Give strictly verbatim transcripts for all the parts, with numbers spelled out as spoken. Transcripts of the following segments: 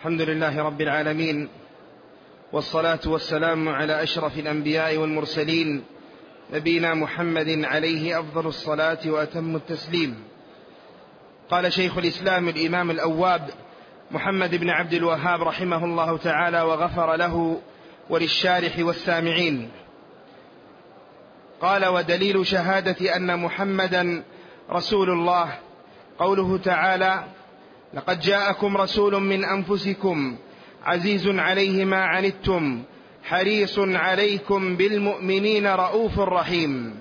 الحمد لله رب العالمين، والصلاة والسلام على أشرف الأنبياء والمرسلين، نبينا محمد عليه أفضل الصلاة وأتم التسليم. قال شيخ الإسلام الإمام الأواب محمد بن عبد الوهاب رحمه الله تعالى وغفر له وللشارح والسامعين، قال: ودليل شهادة أن محمدا رسول الله قوله تعالى: لقد جاءكم رسول من أنفسكم عزيز عليه ما عنتم حريص عليكم بالمؤمنين رؤوف رحيم.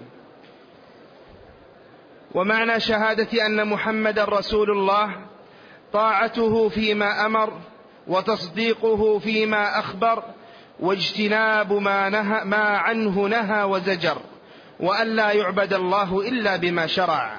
ومعنى شهادة أن محمدا رسول الله طاعته فيما أمر، وتصديقه فيما أخبر، واجتناب ما, نهى ما عنه نهى وزجر، وأن لا يعبد الله إلا بما شرع.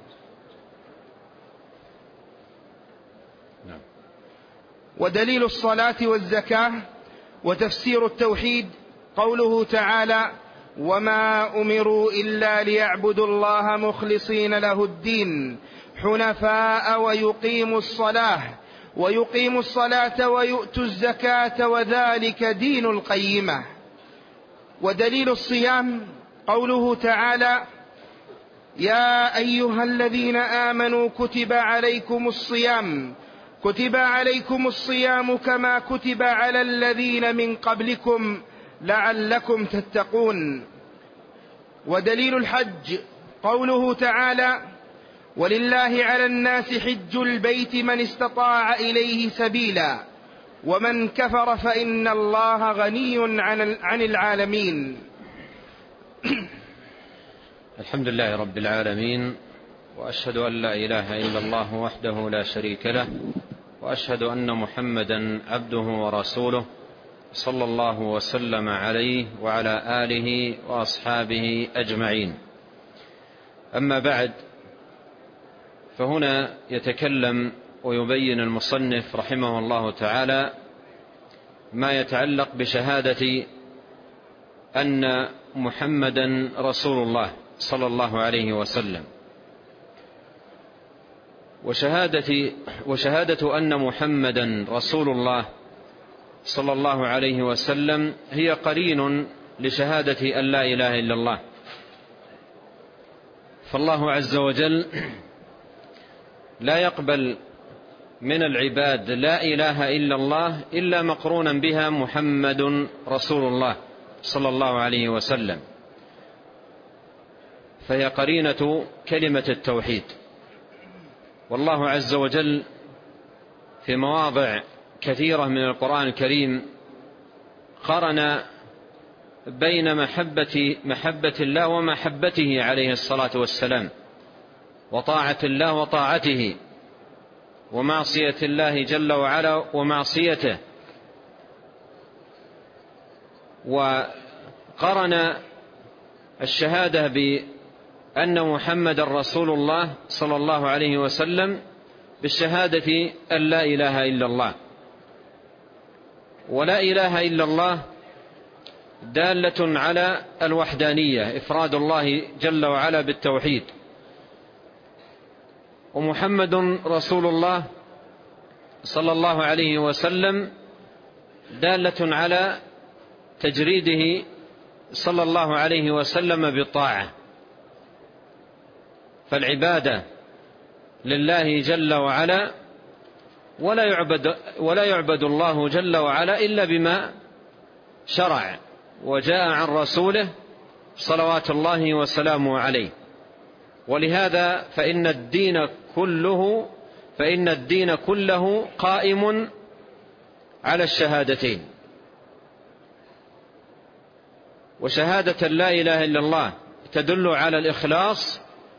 ودليل الصلاة والزكاة وتفسير التوحيد قوله تعالى: وما أمروا إلا ليعبدوا الله مخلصين له الدين حنفاء ويقيموا الصلاة ويقيموا الصلاة ويؤتوا الزكاة وذلك دين القيمة. ودليل الصيام قوله تعالى: يا أيها الذين آمنوا كتب عليكم الصيام كتب عليكم الصيام كما كتب على الذين من قبلكم لعلكم تتقون. ودليل الحج قوله تعالى: ولله على الناس حج البيت من استطاع إليه سبيلا ومن كفر فإن الله غني عن العالمين. الحمد لله رب العالمين، وأشهد أن لا إله إلا الله وحده لا شريك له، وأشهد أن محمدا عبده ورسوله صلى الله وسلم عليه وعلى آله وأصحابه أجمعين. أما بعد، فهنا يتكلم ويبين المصنف رحمه الله تعالى ما يتعلق بشهادة أن محمدا رسول الله صلى الله عليه وسلم. وشهادة, وشهادة أن محمدا رسول الله صلى الله عليه وسلم هي قرين لشهادة أن لا إله إلا الله. فالله عز وجل لا يقبل من العباد لا إله إلا الله إلا مقرونا بها محمد رسول الله صلى الله عليه وسلم، فهي قرينة كلمة التوحيد. والله عز وجل في مواضع كثيرة من القرآن الكريم قرن بين محبة, محبة الله ومحبته عليه الصلاة والسلام، وطاعة الله وطاعته، ومعصية الله جل وعلا ومعصيته. وقرن الشهادة بأن محمد رسول الله صلى الله عليه وسلم بالشهادة أن لا إله إلا الله. ولا إله إلا الله دالة على الوحدانية، إفراد الله جل وعلا بالتوحيد. ومحمد رسول الله صلى الله عليه وسلم دالة على تجريده صلى الله عليه وسلم بالطاعة. فالعبادة لله جل وعلا، ولا يعبد, ولا يعبد الله جل وعلا إلا بما شرع وجاء عن رسوله صلوات الله وسلامه عليه. ولهذا فإن الدين كله فإن الدين كله قائم على الشهادتين. وشهادة لا إله إلا الله تدل على الإخلاص،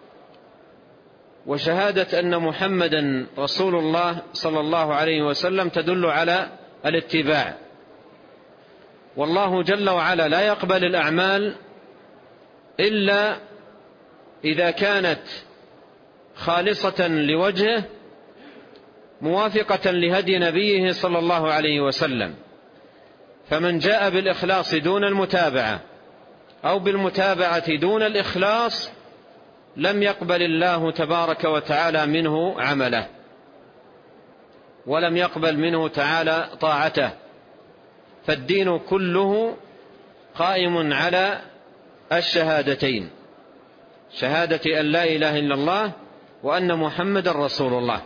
وشهادة أن محمدا رسول الله صلى الله عليه وسلم تدل على الاتباع. والله جل وعلا لا يقبل الأعمال إلا إذا كانت خالصة لوجهه موافقة لهدي نبيه صلى الله عليه وسلم. فمن جاء بالإخلاص دون المتابعة أو بالمتابعة دون الإخلاص لم يقبل الله تبارك وتعالى منه عمله. ولم يقبل منه تعالى طاعته. فالدين كله قائم على الشهادتين، شهادة أن لا إله إلا الله وأن محمد رسول الله.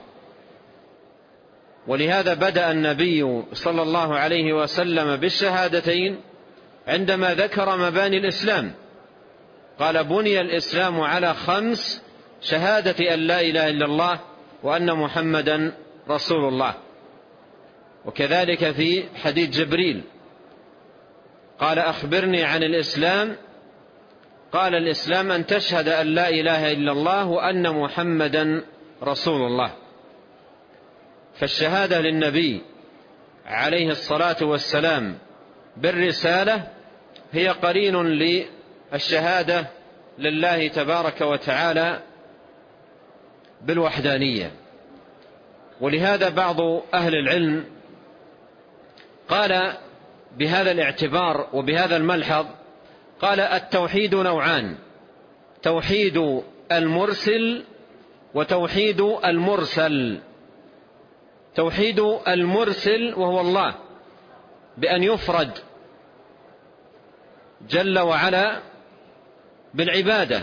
ولهذا بدأ النبي صلى الله عليه وسلم بالشهادتين عندما ذكر مباني الإسلام، قال: بني الإسلام على خمس: شهادة أن لا إله إلا الله وأن محمدا رسول الله. وكذلك في حديث جبريل قال: أخبرني عن الإسلام، قال: الإسلام أن تشهد أن لا إله إلا الله وأن محمدا رسول الله. فالشهادة للنبي عليه الصلاة والسلام بالرسالة هي قرين للشهادة لله تبارك وتعالى بالوحدانية. ولهذا بعض أهل العلم قال بهذا الاعتبار وبهذا الملحظ، قال: التوحيد نوعان: توحيد المرسل وتوحيد المرسل. توحيد المرسل وهو الله بأن يفرد جل وعلا بالعبادة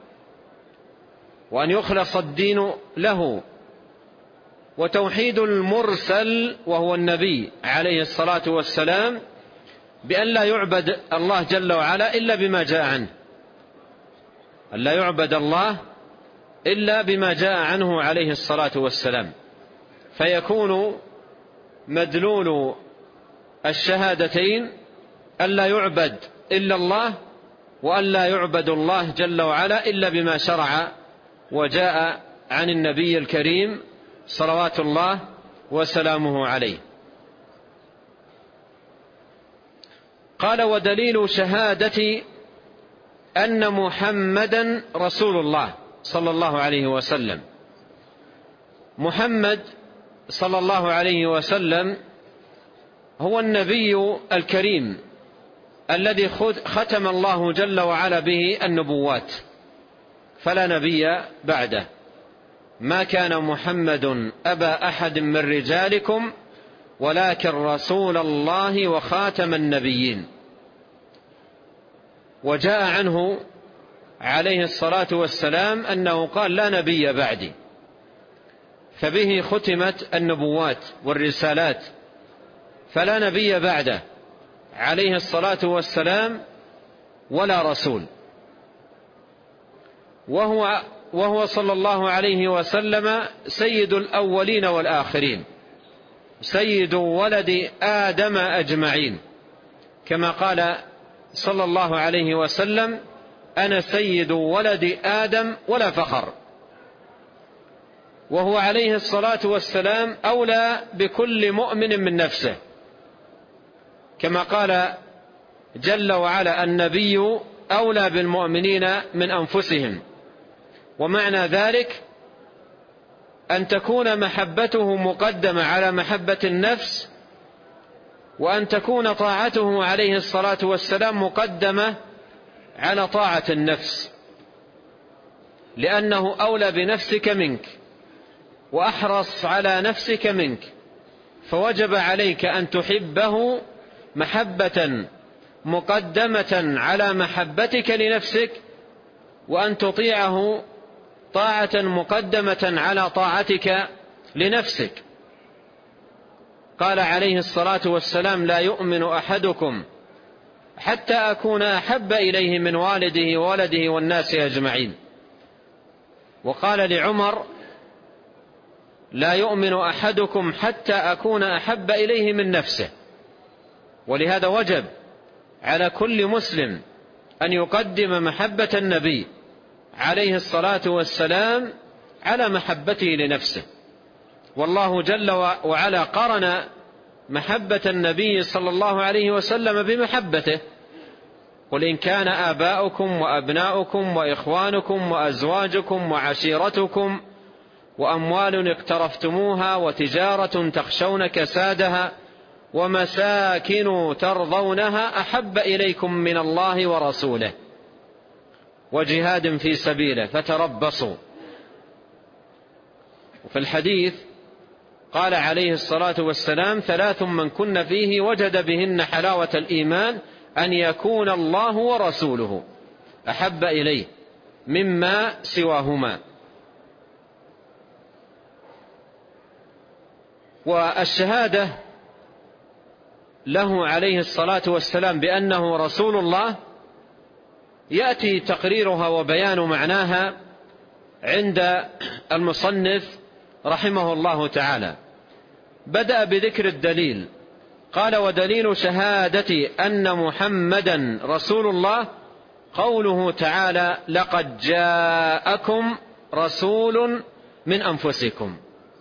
وأن يخلص الدين له. وتوحيد المرسل وهو النبي عليه الصلاة والسلام بأن لا يعبد الله جل وعلا إلا بما جاء عنه، أن لا يعبد الله إلا بما جاء عنه عليه الصلاة والسلام. فيكون مدلول الشهادتين أن لا يعبد إلا الله وأن لا يعبد الله جل وعلا إلا بما شرع وجاء عن النبي الكريم صلوات الله وسلامه عليه. قال: ودليل شهادة أن محمدا رسول الله صلى الله عليه وسلم. محمد صلى الله عليه وسلم هو النبي الكريم الذي ختم الله جل وعلا به النبوات، فلا نبي بعده. ما كان محمد أبا أحد من رجالكم ولكن رسول الله وخاتم النبيين. وجاء عنه عليه الصلاة والسلام أنه قال: لا نبي بعدي. فبه ختمت النبوات والرسالات، فلا نبي بعده عليه الصلاة والسلام ولا رسول. وهو, وهو صلى الله عليه وسلم سيد الأولين والآخرين، سيد ولد آدم أجمعين، كما قال صلى الله عليه وسلم: أنا سيد ولد آدم ولا فخر. وهو عليه الصلاة والسلام أولى بكل مؤمن من نفسه، كما قال جل وعلا: النبي أولى بالمؤمنين من أنفسهم. ومعنى ذلك أن تكون محبته مقدمة على محبة النفس، وأن تكون طاعته عليه الصلاة والسلام مقدمة على طاعة النفس، لأنه أولى بنفسك منك وأحرص على نفسك منك، فوجب عليك أن تحبه محبة مقدمة على محبتك لنفسك، وأن تطيعه طاعة مقدمة على طاعتك لنفسك. قال عليه الصلاة والسلام: لا يؤمن أحدكم حتى أكون أحب إليه من والده وولده والناس أجمعين. وقال لعمر: لا يؤمن أحدكم حتى أكون أحب إليه من نفسه. ولهذا وجب على كل مسلم أن يقدم محبة النبي عليه الصلاة والسلام على محبته لنفسه. والله جل وعلا قرن محبة النبي صلى الله عليه وسلم بمحبته: قل إن كان آباؤكم وأبناؤكم وإخوانكم وأزواجكم وعشيرتكم وأموال اقترفتموها وتجارة تخشون كسادها ومساكن ترضونها أحب إليكم من الله ورسوله وجهاد في سبيله فتربصوا. وفي الحديث: قال عليه الصلاة والسلام: ثلاث من كن فيه وجد بهن حلاوة الإيمان: أن يكون الله ورسوله أحب إليه مما سواهما. والشهادة له عليه الصلاة والسلام بأنه رسول الله يأتي تقريرها وبيان معناها عند المصنف رحمه الله تعالى. بدأ بذكر الدليل، قال: ودليل شهادتي أن محمدا رسول الله قوله تعالى: لقد جاءكم رسول من أنفسكم.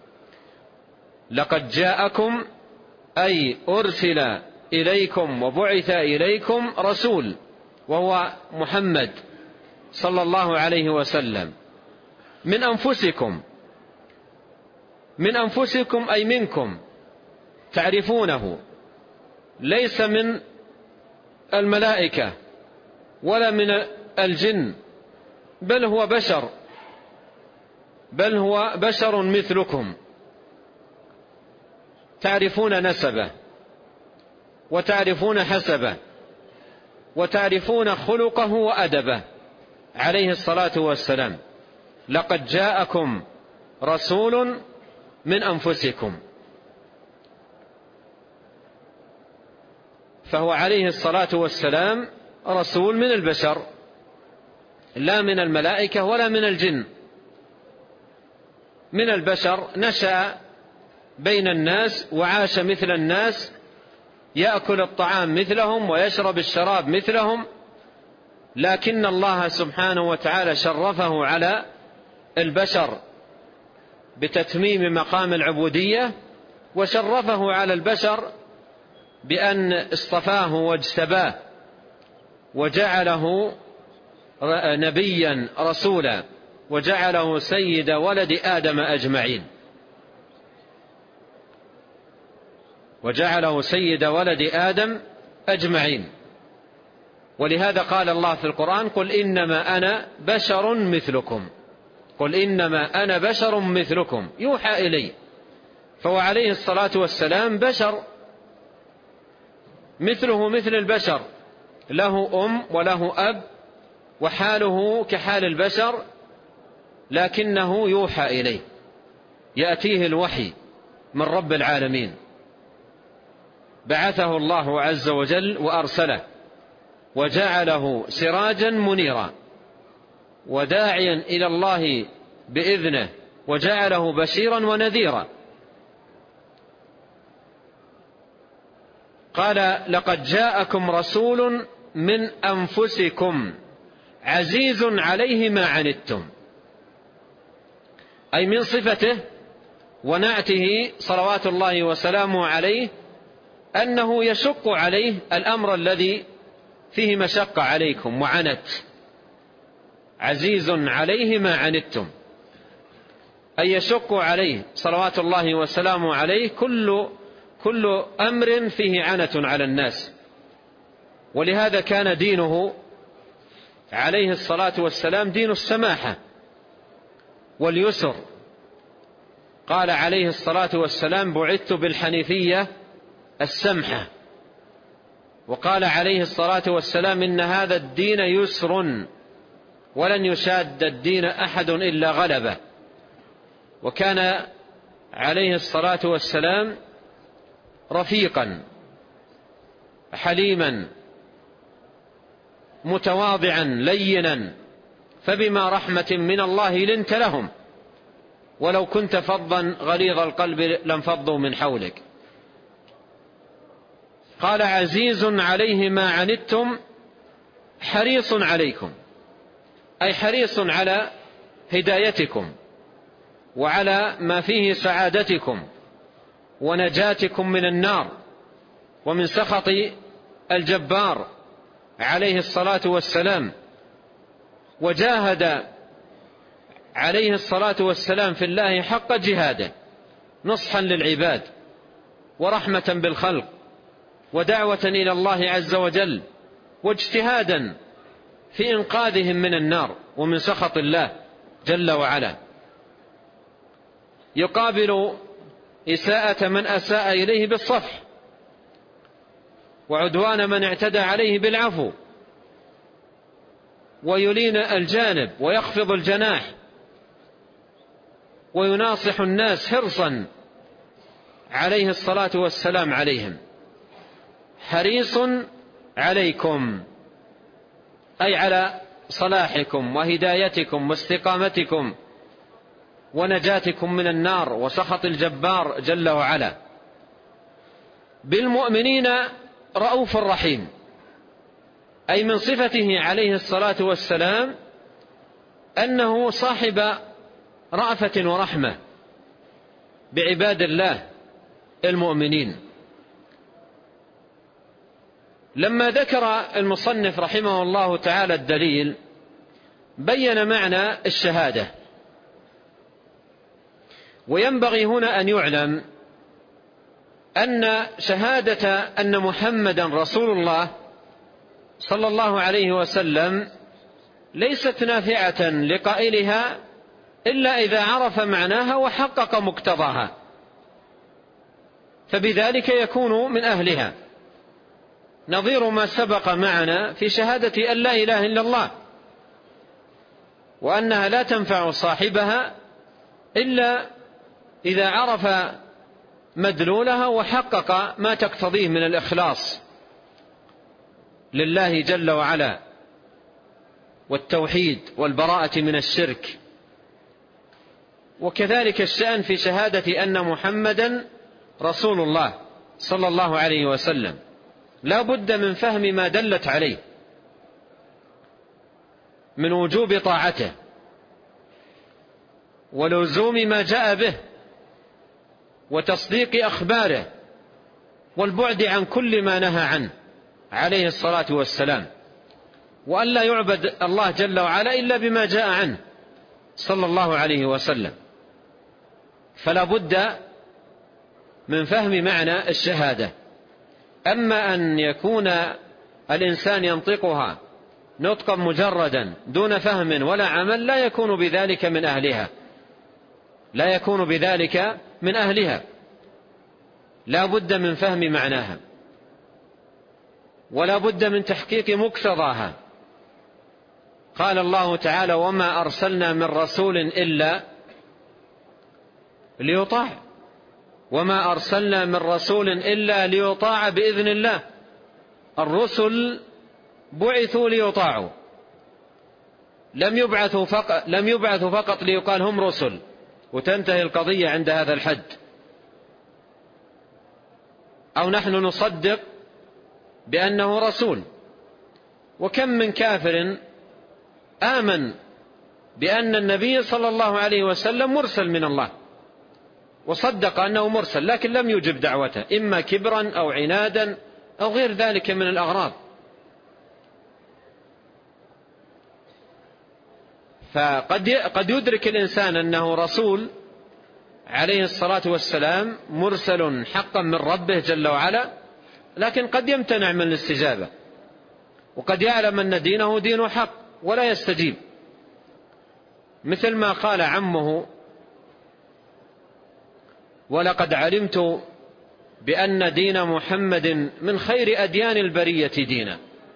لقد جاءكم أي أرسل إليكم وبعث إليكم رسول، وهو محمد صلى الله عليه وسلم، من أنفسكم. من أنفسكم أي منكم، تعرفونه، ليس من الملائكة ولا من الجن، بل هو بشر بل هو بشر مثلكم، تعرفون نسبه وتعرفون حسبه وتعرفون خلقه وأدبه عليه الصلاة والسلام. لقد جاءكم رسول من أنفسكم، فهو عليه الصلاة والسلام رسول من البشر، لا من الملائكة ولا من الجن. من البشر، نشأ بين الناس وعاش مثل الناس، يأكل الطعام مثلهم ويشرب الشراب مثلهم، لكن الله سبحانه وتعالى شرفه على البشر بتتميم مقام العبودية، وشرفه على البشر بأن اصطفاه واجتباه وجعله نبيا رسولا، وجعله سيد ولد آدم أجمعين وجعله سيد ولد آدم أجمعين. ولهذا قال الله في القرآن: قل إنما أنا بشر مثلكم قل إنما أنا بشر مثلكم يوحى إلي. فهو عليه الصلاة والسلام بشر مثله مثل البشر، له أم وله أب وحاله كحال البشر، لكنه يوحى إليه، يأتيه الوحي من رب العالمين. بعثه الله عز وجل وأرسله وجعله سراجا منيرا وداعيا إلى الله بإذنه، وجعله بشيرا ونذيرا. قال: لقد جاءكم رسول من أنفسكم عزيز عليه ما عنتم، أي من صفته ونعته صلوات الله وسلامه عليه أنه يشق عليه الأمر الذي فيه مشقة عليكم وعنت. عزيز عليه ما عنتم، أي يشق عليه صلوات الله وسلامه عليه كل كل أمر فيه عنة على الناس. ولهذا كان دينه عليه الصلاة والسلام دين السماحة واليسر. قال عليه الصلاة والسلام: بعثت بالحنيفية السمحة. وقال عليه الصلاة والسلام: إن هذا الدين يسر ولن يشاد الدين أحد إلا غلبه. وكان عليه الصلاة والسلام رفيقا حليما متواضعا لينا، فبما رحمة من الله لنت لهم، ولو كنت فظا غليظ القلب لانفضوا من حولك. قال: عزيز عليه ما عنتم حريص عليكم، أي حريص على هدايتكم وعلى ما فيه سعادتكم ونجاتكم من النار ومن سخط الجبار عليه الصلاة والسلام. وجاهد عليه الصلاة والسلام في الله حق جهاده، نصحا للعباد ورحمة بالخلق ودعوة إلى الله عز وجل، واجتهادا في إنقاذهم من النار ومن سخط الله جل وعلا. يقابل إساءة من أساء إليه بالصفح، وعدوان من اعتدى عليه بالعفو، ويلين الجانب ويخفض الجناح، ويناصح الناس حرصا عليه الصلاة والسلام عليهم. حريص عليكم أي على صلاحكم وهدايتكم واستقامتكم ونجاتكم من النار وسخط الجبار جل وعلا. بالمؤمنين رؤوف رحيم، أي من صفته عليه الصلاة والسلام أنه صاحب رأفة ورحمة بعباد الله المؤمنين. لما ذكر المصنف رحمه الله تعالى الدليل بين معنى الشهادة. وينبغي هنا أن يعلم أن شهادة أن محمدا رسول الله صلى الله عليه وسلم ليست نافعة لقائلها إلا إذا عرف معناها وحقق مقتضاها، فبذلك يكون من أهلها، نظير ما سبق معنا في شهادة أن لا إله إلا الله، وأنها لا تنفع صاحبها إلا إذا عرف مدلولها وحقق ما تقتضيه من الإخلاص لله جل وعلا والتوحيد والبراءة من الشرك. وكذلك الشأن في شهادة أن محمدا رسول الله صلى الله عليه وسلم، لا بد من فهم ما دلت عليه من وجوب طاعته ولزوم ما جاء به وتصديق أخباره والبعد عن كل ما نهى عنه عليه الصلاة والسلام، وأن لا يعبد الله جل وعلا إلا بما جاء عنه صلى الله عليه وسلم. فلا بد من فهم معنى الشهادة. أما أن يكون الإنسان ينطقها نطقا مجردا دون فهم ولا عمل لا يكون بذلك من أهلها، لا يكون بذلك من أهلها، لا بد من فهم معناها ولا بد من تحقيق مقتضاها. قال الله تعالى: وما أرسلنا من رسول إلا ليطاع، وما أرسلنا من رسول إلا ليطاع بإذن الله. الرسل بعثوا ليطاعوا، لم يبعثوا فقط, لم يبعثوا فقط ليقال هم رسل وتنتهي القضية عند هذا الحد، أو نحن نصدق بأنه رسول. وكم من كافر آمن بأن النبي صلى الله عليه وسلم مرسل من الله وصدق أنه مرسل، لكن لم يجب دعوته، إما كبرا أو عنادا أو غير ذلك من الأغراض. فقد قد يدرك الإنسان أنه رسول عليه الصلاة والسلام مرسل حقا من ربه جل وعلا، لكن قد يمتنع من الاستجابة، وقد يعلم أن دينه دين حق ولا يستجيب، مثل ما قال عمه: ولقد علمت بأن دين محمد من خير أديان البرية دينا.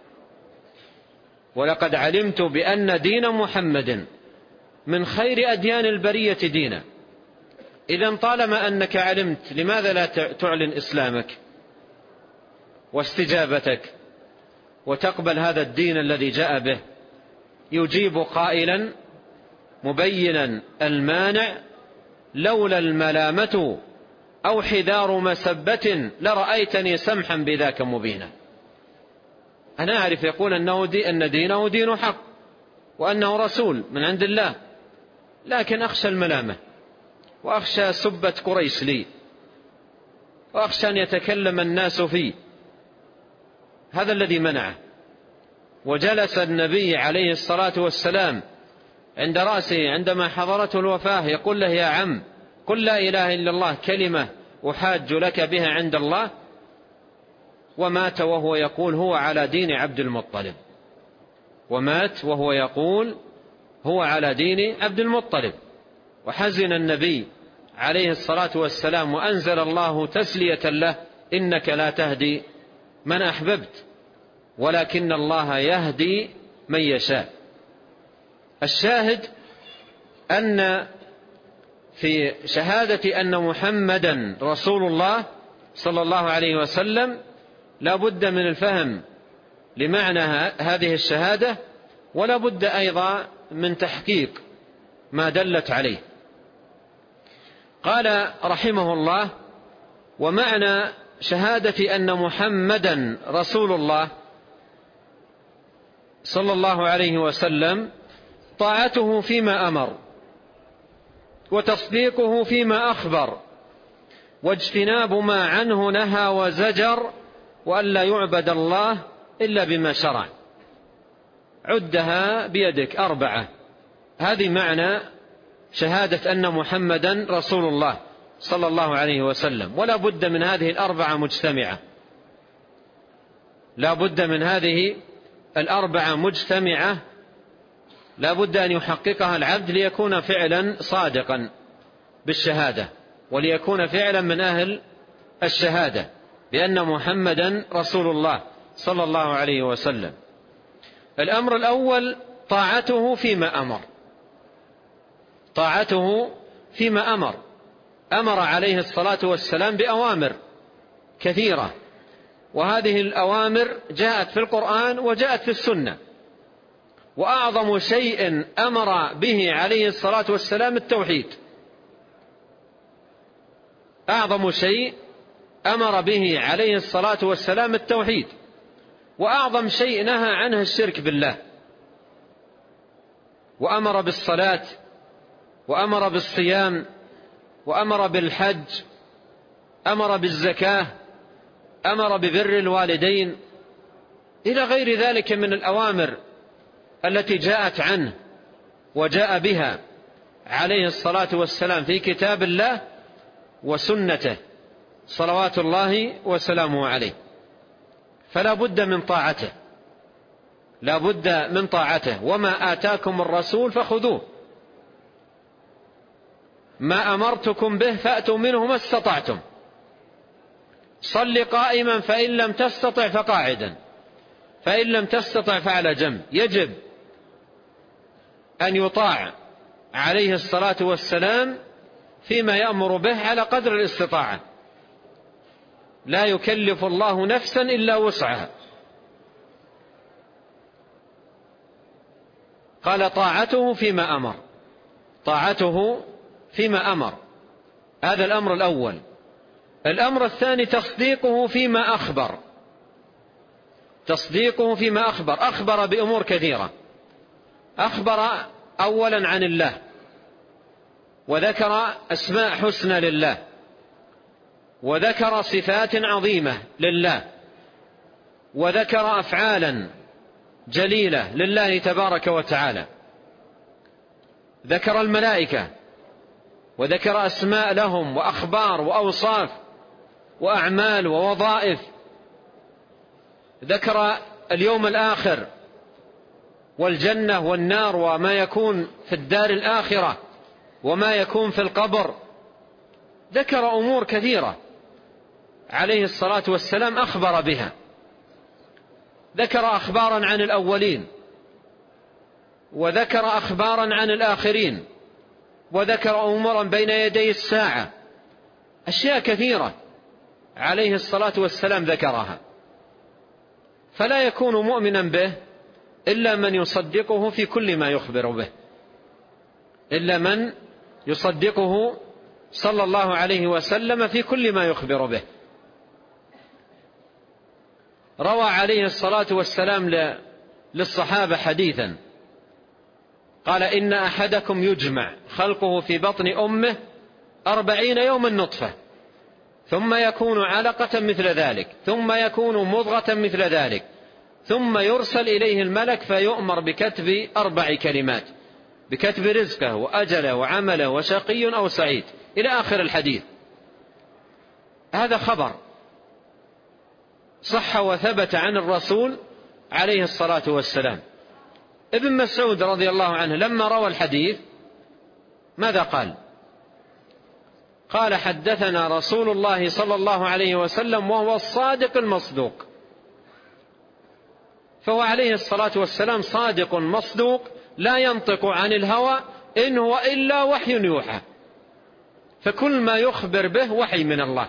ولقد علمت بأن دين محمد من خير أديان البرية دينا. إذن طالما أنك علمت، لماذا لا تعلن إسلامك واستجابتك وتقبل هذا الدين الذي جاء به؟ يجيب قائلا مبينا المانع: لولا الملامة أو حذار مسبة لرأيتني سمحا بذاك مبينا. أنا أعرف يقول أنه دي أن دينه دين حق وأنه رسول من عند الله، لكن أخشى الملامة وأخشى سبة قريش لي وأخشى أن يتكلم الناس فيه. هذا الذي منعه. وجلس النبي عليه الصلاة والسلام عند رأسه عندما حضرته الوفاة يقول له: يا عم، قل لا إله إلا الله كلمة أحاج لك بها عند الله. ومات وهو يقول هو على دين عبد المطلب، ومات وهو يقول هو على دين عبد المطلب. وحزن النبي عليه الصلاة والسلام، وأنزل الله تسلية له: إنك لا تهدي من أحببت ولكن الله يهدي من يشاء. الشاهد أن في شهادة أن محمدا رسول الله صلى الله عليه وسلم لا بد من الفهم لمعنى هذه الشهادة، ولا بد أيضا من تحقيق ما دلت عليه. قال رحمه الله: ومعنى شهادة أن محمدا رسول الله صلى الله عليه وسلم طاعته فيما أمر، وتصديقه فيما أخبر، واجتناب ما عنه نهى وزجر، وأن لا يعبد الله إلا بما شرع. عدها بيدك أربعة. هذه معنى شهادة أن محمدا رسول الله صلى الله عليه وسلم، ولا بد من هذه الأربعة مجتمعة، لا بد من هذه الأربعة مجتمعة، لا بد أن يحققها العبد ليكون فعلا صادقا بالشهادة، وليكون فعلا من أهل الشهادة بأن محمدا رسول الله صلى الله عليه وسلم. الأمر الأول طاعته فيما أمر، طاعته فيما أمر. أمر عليه الصلاة والسلام بأوامر كثيرة، وهذه الأوامر جاءت في القرآن وجاءت في السنة. وأعظم شيء أمر به عليه الصلاة والسلام التوحيد، أعظم شيء أمر به عليه الصلاة والسلام التوحيد، وأعظم شيء نهى عنه الشرك بالله. وأمر بالصلاة، وأمر بالصيام، وأمر بالحج، أمر بالزكاة، أمر ببر الوالدين، إلى غير ذلك من الأوامر التي جاءت عنه وجاء بها عليه الصلاة والسلام في كتاب الله وسنته صلوات الله وسلامه عليه. فلا بد من طاعته، لا بد من طاعته. وما آتاكم الرسول فخذوه، ما أمرتكم به فأتوا منه ما استطعتم. صل قائما فإن لم تستطع فقاعدا، فإن لم تستطع فعلى جنب. يجب أن يطاع عليه الصلاة والسلام فيما يأمر به على قدر الاستطاعة، لا يكلف الله نفسا إلا وسعها. قال طاعته فيما أمر، طاعته فيما أمر، هذا الأمر الأول. الأمر الثاني تصديقه فيما أخبر، تصديقه فيما أخبر. أخبر بأمور كثيرة، أخبر أولا عن الله، وذكر أسماء حسنى لله، وذكر صفات عظيمة لله، وذكر أفعالا جليلة لله تبارك وتعالى. ذكر الملائكة، وذكر أسماء لهم وأخبار وأوصاف وأعمال ووظائف. ذكر اليوم الآخر والجنة والنار وما يكون في الدار الآخرة وما يكون في القبر. ذكر أمور كثيرة عليه الصلاة والسلام أخبر بها. ذكر أخبارا عن الأولين، وذكر أخبارا عن الآخرين، وذكر أمورا بين يدي الساعة. أشياء كثيرة عليه الصلاة والسلام ذكرها. فلا يكون مؤمنا به إلا من يصدقه في كل ما يخبر به، إلا من يصدقه صلى الله عليه وسلم في كل ما يخبر به. روى عليه الصلاة والسلام للصحابة حديثا قال: إن أحدكم يجمع خلقه في بطن أمه أربعين يوما نطفة، ثم يكون علقة مثل ذلك، ثم يكون مضغة مثل ذلك، ثم يرسل إليه الملك فيؤمر بكتب أربع كلمات: بكتب رزقه وأجله وعمله وشقي أو سعيد، إلى آخر الحديث. هذا خبر صح وثبت عن الرسول عليه الصلاة والسلام. ابن مسعود رضي الله عنه لما روى الحديث ماذا قال؟ قال حدثنا رسول الله صلى الله عليه وسلم وهو الصادق المصدوق. فهو عليه الصلاة والسلام صادق مصدوق لا ينطق عن الهوى إن هو إلا وحي يوحى، فكل ما يخبر به وحي من الله.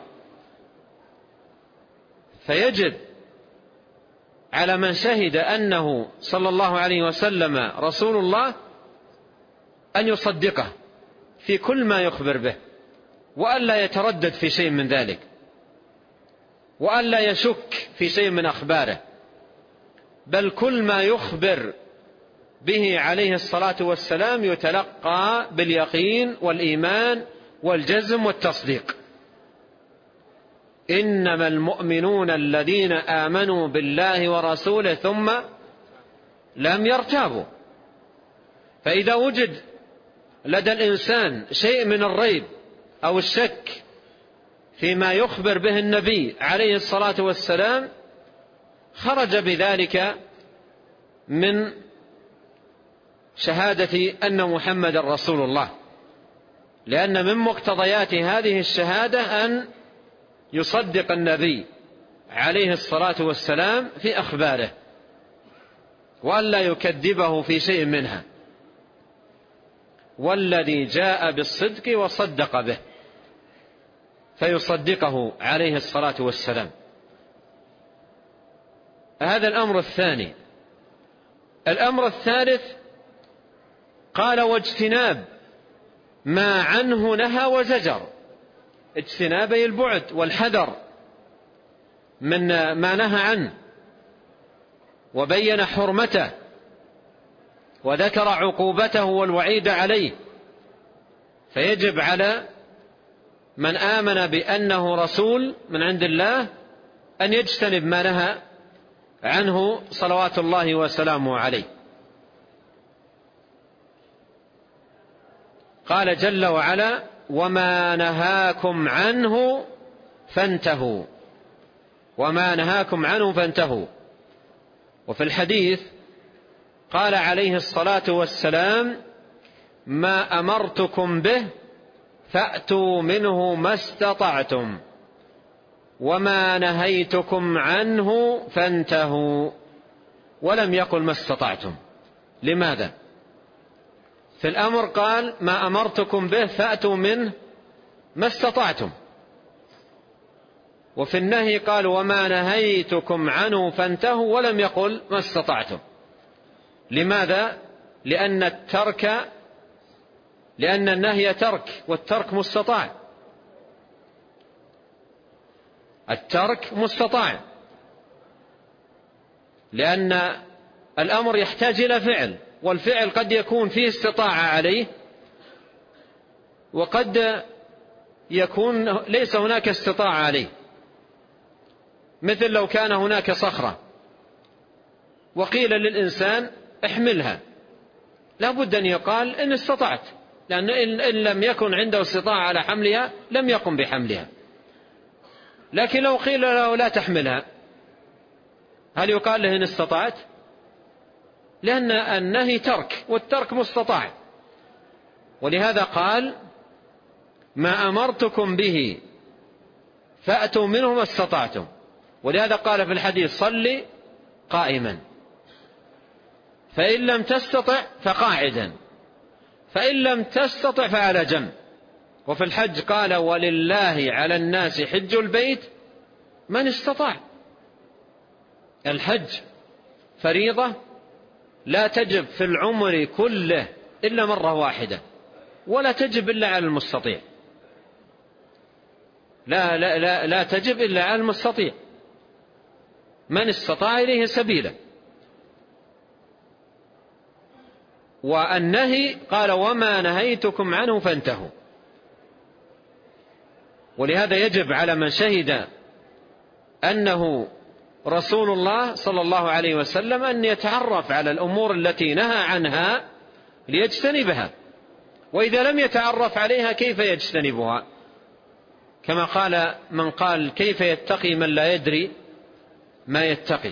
فيجب على من شهد أنه صلى الله عليه وسلم رسول الله أن يصدقه في كل ما يخبر به، وألا يتردد في شيء من ذلك، وألا يشك في شيء من أخباره، بل كل ما يخبر به عليه الصلاة والسلام يتلقى باليقين والإيمان والجزم والتصديق. إنما المؤمنون الذين آمنوا بالله ورسوله ثم لم يرتابوا. فإذا وجد لدى الإنسان شيء من الريب أو الشك فيما يخبر به النبي عليه الصلاة والسلام خرج بذلك من شهادة أن محمد رسول الله، لأن من مقتضيات هذه الشهادة أن يصدق النبي عليه الصلاة والسلام في أخباره، وألا يكذبه في شيء منها. والذي جاء بالصدق وصدق به فيصدقه عليه الصلاة والسلام. هذا الأمر الثاني. الأمر الثالث قال واجتناب ما عنه نهى وزجر. اجتنابي البعد والحذر من ما نهى عنه، وبين حرمته وذكر عقوبته والوعيد عليه. فيجب على من آمن بأنه رسول من عند الله أن يجتنب ما نهى عنه صلوات الله وسلامه عليه. قال جل وعلا وما نهاكم عنه فانتهوا، وما نهاكم عنه فانتهوا. وفي الحديث قال عليه الصلاة والسلام ما أمرتكم به فأتوا منه ما استطعتم، وما نهيتكم عنه فانتهوا. ولم يقل ما استطعتم. لماذا؟ في الأمر قال ما أمرتكم به فأتوا منه ما استطعتم، وفي النهي قال وما نهيتكم عنه فانتهوا، ولم يقل ما استطعتم. لماذا؟ لأن الترك لأن النهي ترك، والترك مستطاع. الترك مستطاع، لأن الأمر يحتاج إلى فعل، والفعل قد يكون فيه استطاعة عليه، وقد يكون ليس هناك استطاعة عليه. مثل لو كان هناك صخرة وقيل للإنسان احملها، لا بد أن يقال إن استطعت، لأن إن لم يكن عنده استطاعة على حملها لم يقم بحملها. لكن لو قيل له لا تحملها، هل يقال له إن استطعت؟ لأن النهي ترك، والترك مستطاع. ولهذا قال ما أمرتكم به فأتوا منه ما استطعتم. ولهذا قال في الحديث صل قائما، فإن لم تستطع فقاعدا، فإن لم تستطع فعلى جنب. وفي الحج قال ولله على الناس حج البيت من استطاع. الحج فريضة لا تجب في العمر كله إلا مرة واحدة، ولا تجب إلا على المستطيع. لا, لا, لا, لا تجب إلا على المستطيع، من استطاع إليه سبيلا. والنهي قال وما نهيتكم عنه فانتهوا. ولهذا يجب على من شهد أنه رسول الله صلى الله عليه وسلم أن يتعرف على الأمور التي نهى عنها ليجتنبها، وإذا لم يتعرف عليها كيف يجتنبها؟ كما قال من قال كيف يتقي من لا يدري ما يتقي.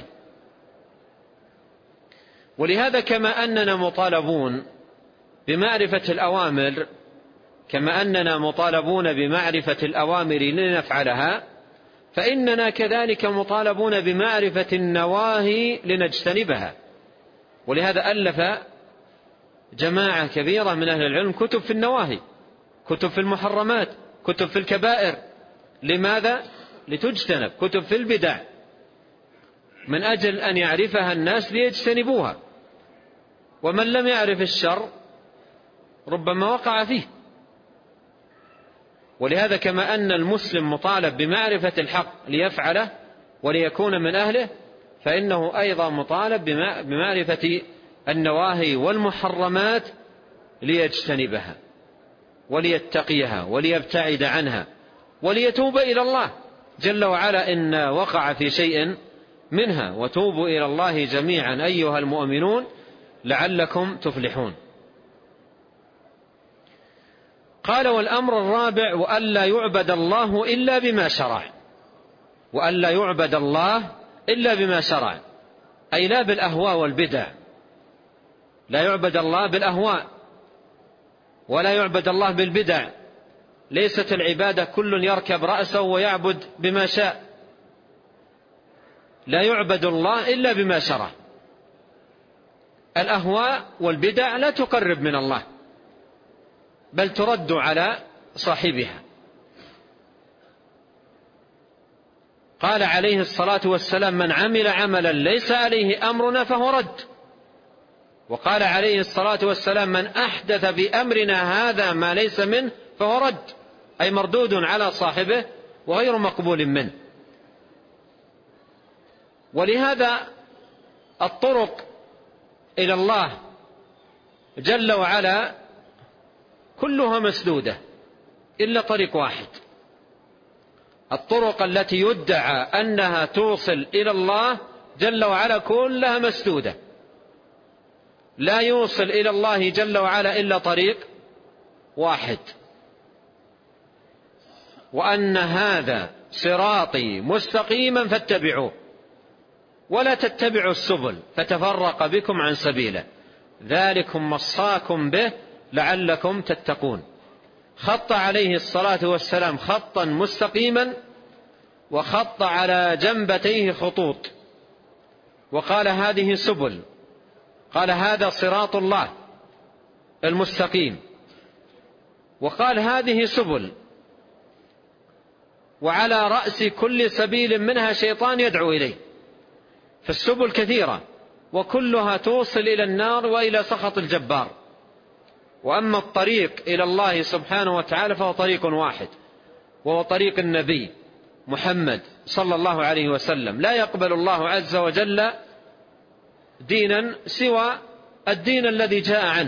ولهذا كما أننا مطالبون بمعرفة الأوامر كما أننا مطالبون بمعرفة الأوامر لنفعلها، فإننا كذلك مطالبون بمعرفة النواهي لنجتنبها. ولهذا ألف جماعة كبيرة من أهل العلم كتب في النواهي، كتب في المحرمات، كتب في الكبائر. لماذا؟ لتجتنب. كتب في البدع من أجل أن يعرفها الناس ليجتنبوها، ومن لم يعرف الشر ربما وقع فيه. ولهذا كما أن المسلم مطالب بمعرفة الحق ليفعله وليكون من أهله، فإنه أيضا مطالب بمعرفة النواهي والمحرمات ليجتنبها وليتقيها وليبتعد عنها وليتوب إلى الله جل وعلا إن وقع في شيء منها. وتوبوا إلى الله جميعا أيها المؤمنون لعلكم تفلحون. قال: والأمر الرابع وألا يعبد الله إلا بما شرع. وألا يعبد الله إلا بما شرع، أي لا بالأهواء والبدع. لا يعبد الله بالأهواء ولا يعبد الله بالبدع. ليست العبادة كل يركب رأسه ويعبد بما شاء. لا يعبد الله إلا بما شرع. الأهواء والبدع لا تقرب من الله، بل ترد على صاحبها. قال عليه الصلاة والسلام: من عمل عملا ليس عليه أمرنا فهو رد. وقال عليه الصلاة والسلام: من أحدث بأمرنا هذا ما ليس منه فهو رد، أي مردود على صاحبه وغير مقبول منه. ولهذا الطرق إلى الله جل وعلا كلها مسدودة إلا طريق واحد. الطرق التي يدعى أنها توصل إلى الله جل وعلا كلها مسدودة، لا يوصل إلى الله جل وعلا إلا طريق واحد، وأن هذا صراطي مستقيما فاتبعوه ولا تتبعوا السبل فتفرق بكم عن سبيله ذلكم وصاكم به لعلكم تتقون. خط عليه الصلاة والسلام خطا مستقيما، وخط على جنبتيه خطوط، وقال: هذه سبل. قال: هذا صراط الله المستقيم. وقال: هذه سبل، وعلى رأس كل سبيل منها شيطان يدعو إليه. فالسبل كثيرة وكلها توصل إلى النار وإلى سخط الجبار. وأما الطريق إلى الله سبحانه وتعالى فهو طريق واحد، وهو طريق النبي محمد صلى الله عليه وسلم. لا يقبل الله عز وجل دينا سوى الدين الذي جاء عنه.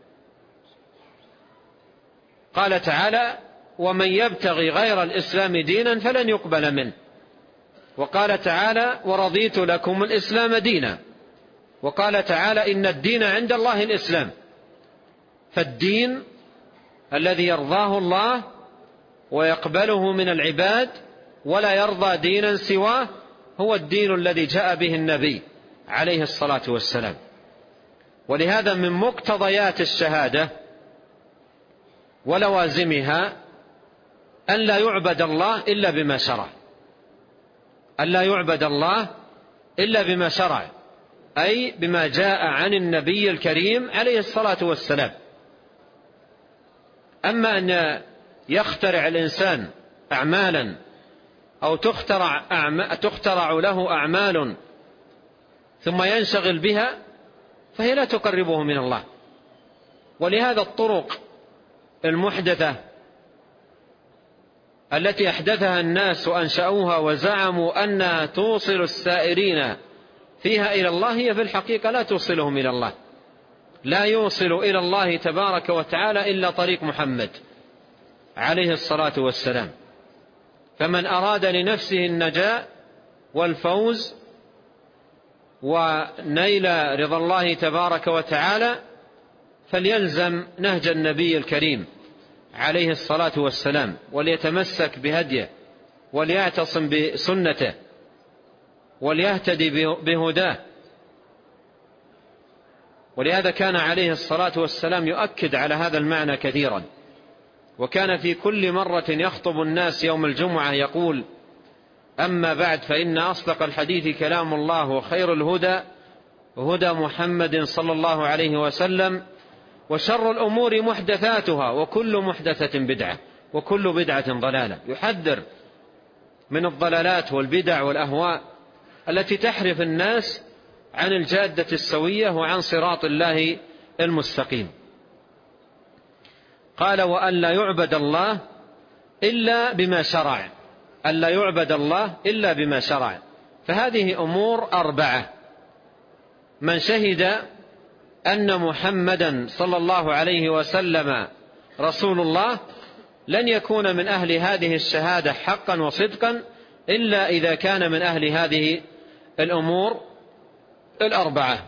قال تعالى: ومن يبتغي غير الإسلام دينا فلن يقبل منه. وقال تعالى: ورضيت لكم الإسلام دينا. وقال تعالى: إن الدين عند الله الإسلام. فالدين الذي يرضاه الله ويقبله من العباد ولا يرضى دينا سواه هو الدين الذي جاء به النبي عليه الصلاة والسلام. ولهذا من مقتضيات الشهادة ولوازمها أن لا يعبد الله إلا بما شرع. أن لا يعبد الله إلا بما شرع، أي بما جاء عن النبي الكريم عليه الصلاة والسلام. أما أن يخترع الإنسان أعمالا أو تخترع, أعم... تخترع له أعمال ثم ينشغل بها فهي لا تقربه من الله. ولهذا الطرق المحدثة التي أحدثها الناس وأنشأوها وزعموا أنها توصل السائرين فيها إلى الله هي في الحقيقة لا توصلهم إلى الله. لا يوصل إلى الله تبارك وتعالى إلا طريق محمد عليه الصلاة والسلام. فمن أراد لنفسه النجاة والفوز ونيل رضا الله تبارك وتعالى فليلزم نهج النبي الكريم عليه الصلاة والسلام، وليتمسك بهديه وليعتصم بسنته وليهتدي بهداه. ولهذا كان عليه الصلاة والسلام يؤكد على هذا المعنى كثيرا، وكان في كل مرة يخطب الناس يوم الجمعة يقول: أما بعد، فإن أصدق الحديث كلام الله، وخير الهدى هدى محمد صلى الله عليه وسلم، وشر الأمور محدثاتها، وكل محدثة بدعة، وكل بدعة ضلالة. يحذر من الضلالات والبدع والأهواء التي تحرف الناس عن الجادة السوية وعن صراط الله المستقيم. قال: وأن لا يعبد الله إلا بما شرع، أن لا يعبد الله إلا بما شرع. فهذه أمور أربعة: من شهد أن محمدا صلى الله عليه وسلم رسول الله لن يكون من أهل هذه الشهادة حقا وصدقا إلا إذا كان من أهل هذه الأمور الأربعة.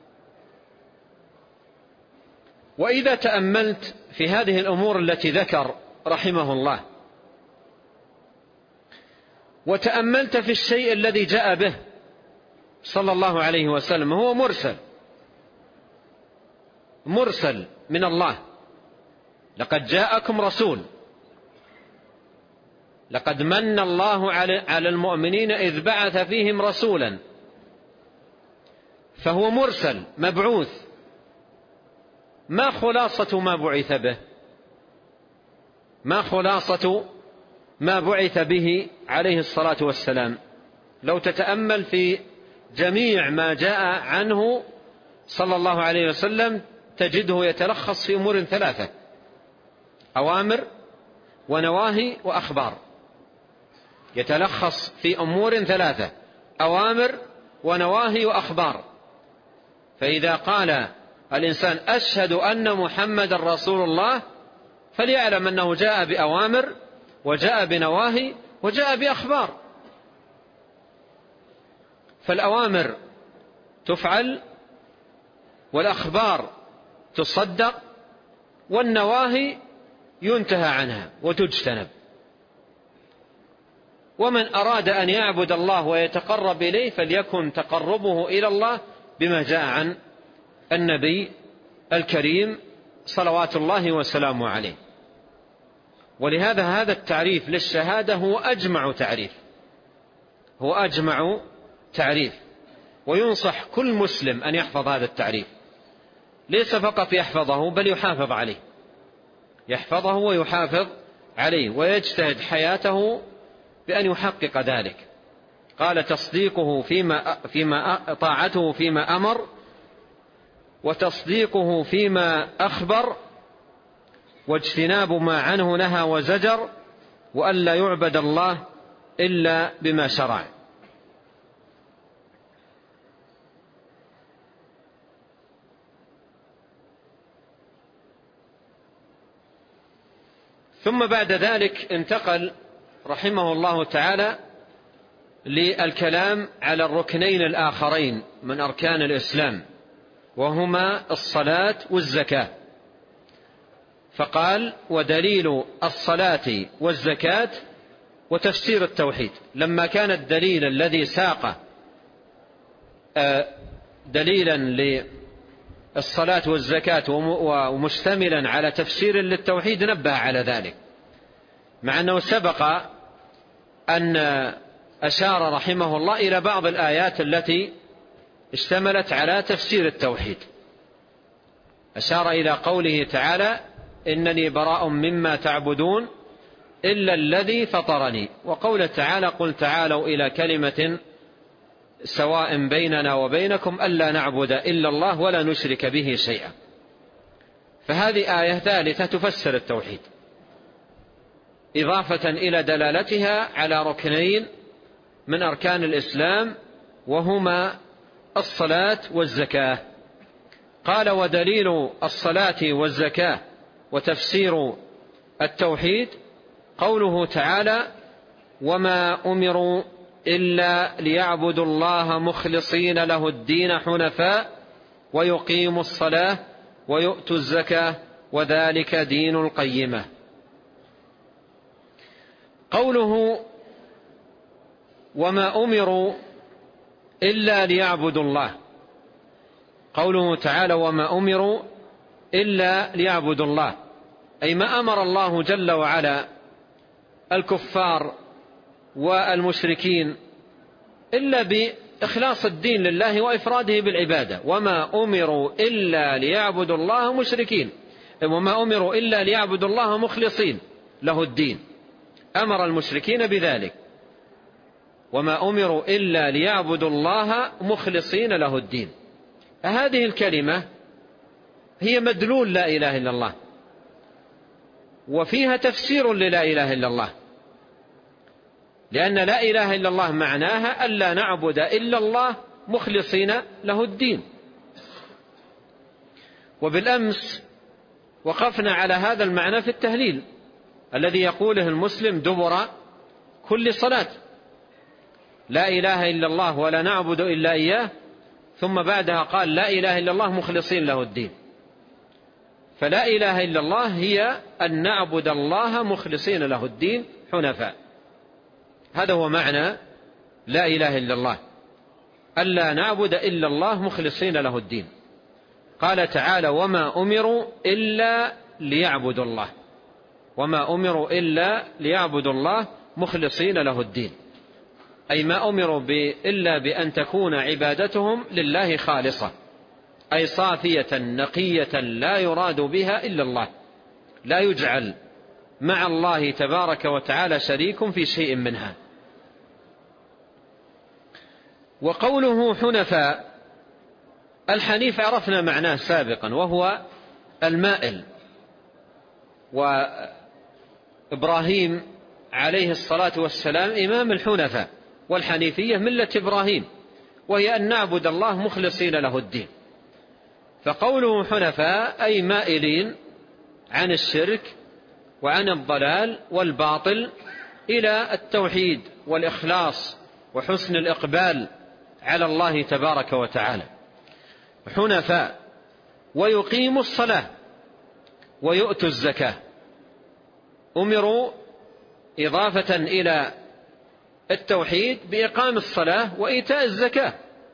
وإذا تأملت في هذه الأمور التي ذكر رحمه الله، وتأملت في الشيء الذي جاء به صلى الله عليه وسلم، هو مرسل مرسل من الله. لقد جاءكم رسول، لقد من الله على المؤمنين إذ بعث فيهم رسولا. فهو مرسل مبعوث. ما خلاصة ما بعث به؟ ما خلاصة ما بعث به عليه الصلاة والسلام؟ لو تتأمل في جميع ما جاء عنه صلى الله عليه وسلم تجده يتلخص في أمور ثلاثة: أوامر ونواهي وأخبار. يتلخص في أمور ثلاثة: أوامر ونواهي وأخبار. فإذا قال الإنسان: أشهد أن محمد رسول الله، فليعلم أنه جاء بأوامر وجاء بنواهي وجاء بأخبار. فالأوامر تفعل، والأخبار تصدق، والنواهي ينتهى عنها وتجتنب. ومن أراد أن يعبد الله ويتقرب إليه فليكن تقربه إلى الله بما جاء عن النبي الكريم صلوات الله وسلامه عليه. ولهذا هذا التعريف للشهادة هو أجمع تعريف، هو أجمع تعريف. وينصح كل مسلم أن يحفظ هذا التعريف، ليس فقط يحفظه بل يحافظ عليه، يحفظه ويحافظ عليه، ويجتهد حياته بأن يحقق ذلك. قال: تصديقه فيما, فيما طاعته فيما أمر، وتصديقه فيما أخبر، واجتناب ما عنه نهى وزجر، وأن لا يعبد الله إلا بما شرع. ثم بعد ذلك انتقل رحمه الله تعالى للكلام على الركنين الآخرين من أركان الإسلام، وهما الصلاة والزكاة. فقال: ودليل الصلاة والزكاة وتفسير التوحيد. لما كان الدليل الذي ساق دليلا للصلاة والزكاة ومشتملا على تفسير للتوحيد نبه على ذلك، مع أنه سبق أن أشار رحمه الله إلى بعض الآيات التي اشتملت على تفسير التوحيد. أشار إلى قوله تعالى: إنني براء مما تعبدون إلا الذي فطرني. وقوله تعالى: قل تعالوا إلى كلمة سواء بيننا وبينكم ألا نعبد إلا الله ولا نشرك به شيئا. فهذه آية ثالثة تفسر التوحيد، إضافة إلى دلالتها على ركنين من أركان الإسلام، وهما الصلاة والزكاة. قال: ودليل الصلاة والزكاة وتفسير التوحيد قوله تعالى: وما أمروا إلا ليعبدوا الله مخلصين له الدين حنفاء ويقيموا الصلاة ويؤتوا الزكاة وذلك دين القيمة. قوله وما أمروا إلا ليعبدوا الله، قوله تعالى: وما أمروا إلا ليعبدوا الله، أي ما أمر الله جل وعلا الكفار والمشركين إلا بإخلاص الدين لله وإفراده بالعبادة. وما أمروا إلا ليعبدوا الله مشركين، وما أمروا إلا ليعبدوا الله مخلصين له الدين. أمر المشركين بذلك، وما أمروا إلا ليعبدوا الله مخلصين له الدين. هذه الكلمة هي مدلول لا إله إلا الله، وفيها تفسير للا إله إلا الله، لأن لا إله إلا الله معناها ألا نعبد إلا الله مخلصين له الدين. وبالأمس وقفنا على هذا المعنى في التهليل الذي يقوله المسلم دبر كل صلاة: لا إله إلا الله ولا نعبد إلا إياه، ثم بعدها قال لا إله إلا الله مخلصين له الدين. فلا إله إلا الله هي أن نعبد الله مخلصين له الدين حنفاء. هذا هو معنى لا إله إلا الله، ألا نعبد إلا الله مخلصين له الدين. قال تعالى: وما أمروا إلا ليعبدوا الله، وما أمروا إلا ليعبدوا الله مخلصين له الدين، أي ما أمروا إلا بأن تكون عبادتهم لله خالصة، أي صافية نقية لا يراد بها إلا الله، لا يجعل مع الله تبارك وتعالى شريك في شيء منها. وقوله حنفاء، الحنيف عرفنا معناه سابقا وهو المائل، وإبراهيم عليه الصلاة والسلام إمام الحنفاء، والحنيفية ملة إبراهيم، وهي أن نعبد الله مخلصين له الدين. فقوله حنفاء أي مائلين عن الشرك وعن الضلال والباطل إلى التوحيد والإخلاص وحسن الإقبال على الله تبارك وتعالى. حنفاء ويقيموا الصلاة ويؤتوا الزكاة، أمروا إضافة إلى التوحيد بإقام الصلاة وإيتاء الزكاة.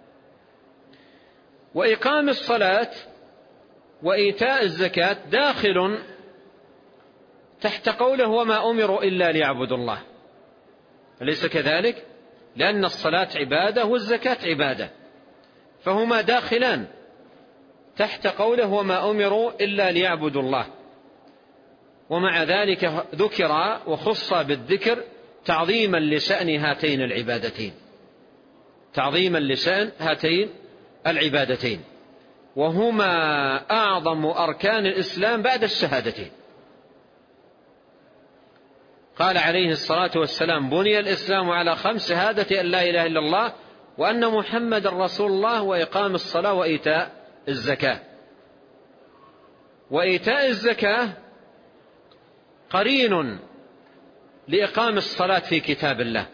وإقام الصلاة وإيتاء الزكاة داخل تحت قوله وما أمروا إلا ليعبدوا الله، أليس كذلك؟ لأن الصلاة عبادة والزكاة عبادة، فهما داخلان تحت قوله وما أمروا إلا ليعبدوا الله. ومع ذلك ذكر وخص بالذكر تعظيما لشأن هاتين العبادتين، تعظيما لشأن هاتين العبادتين، وهما أعظم أركان الإسلام بعد الشهادتين. قال عليه الصلاة والسلام: بني الإسلام على خمس: شهادة أن لا إله إلا الله وأن محمد رسول الله وإقام الصلاة وإيتاء الزكاة. وإيتاء الزكاة قرين لإقام الصلاة في كتاب الله،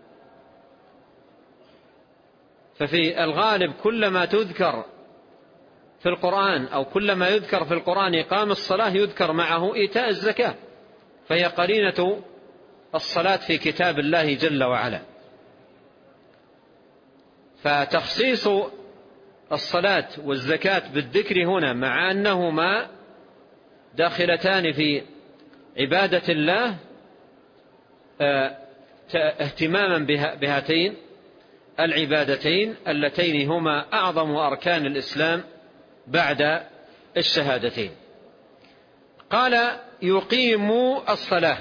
ففي الغالب كلما تذكر في القرآن أو كلما يذكر في القرآن إقام الصلاة يذكر معه إيتاء الزكاة، فهي قرينة الصلاة في كتاب الله جل وعلا. فتخصيص الصلاة والزكاة بالذكر هنا مع أنهما داخلتان في عبادة الله اهتماما بهاتين العبادتين اللتين هما أعظم أركان الإسلام بعد الشهادتين. قال: يقيموا الصلاة،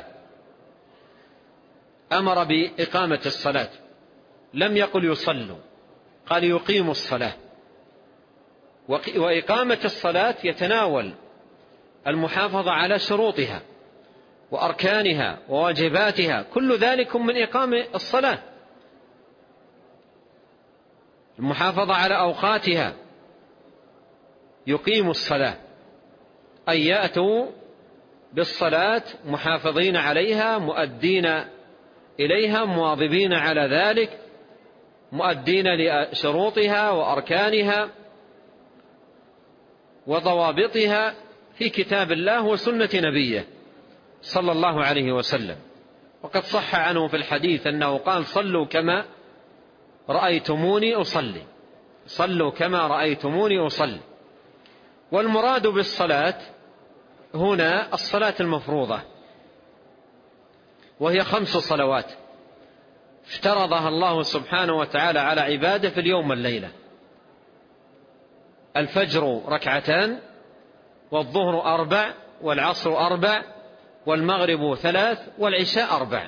أمر بإقامة الصلاة، لم يقل يصلوا، قال يقيموا الصلاة. وإقامة الصلاة يتناول المحافظة على شروطها وأركانها وواجباتها، كل ذلك من إقام الصلاة، المحافظة على أوقاتها. يقيموا الصلاة أي يأتوا بالصلاة محافظين عليها، مؤدين إليها، مواظبين على ذلك، مؤدين لشروطها وأركانها وضوابطها في كتاب الله وسنة نبيه صلى الله عليه وسلم. وقد صح عنه في الحديث أنه قال: صلوا كما رأيتموني أصلي، صلوا كما رأيتموني أصلي. والمراد بالصلاة هنا الصلاة المفروضة، وهي خمس صلوات افترضها الله سبحانه وتعالى على عباده في اليوم والليلة. الفجر ركعتان، والظهر أربع، والعصر أربع، والمغرب ثلاث، والعشاء أربع.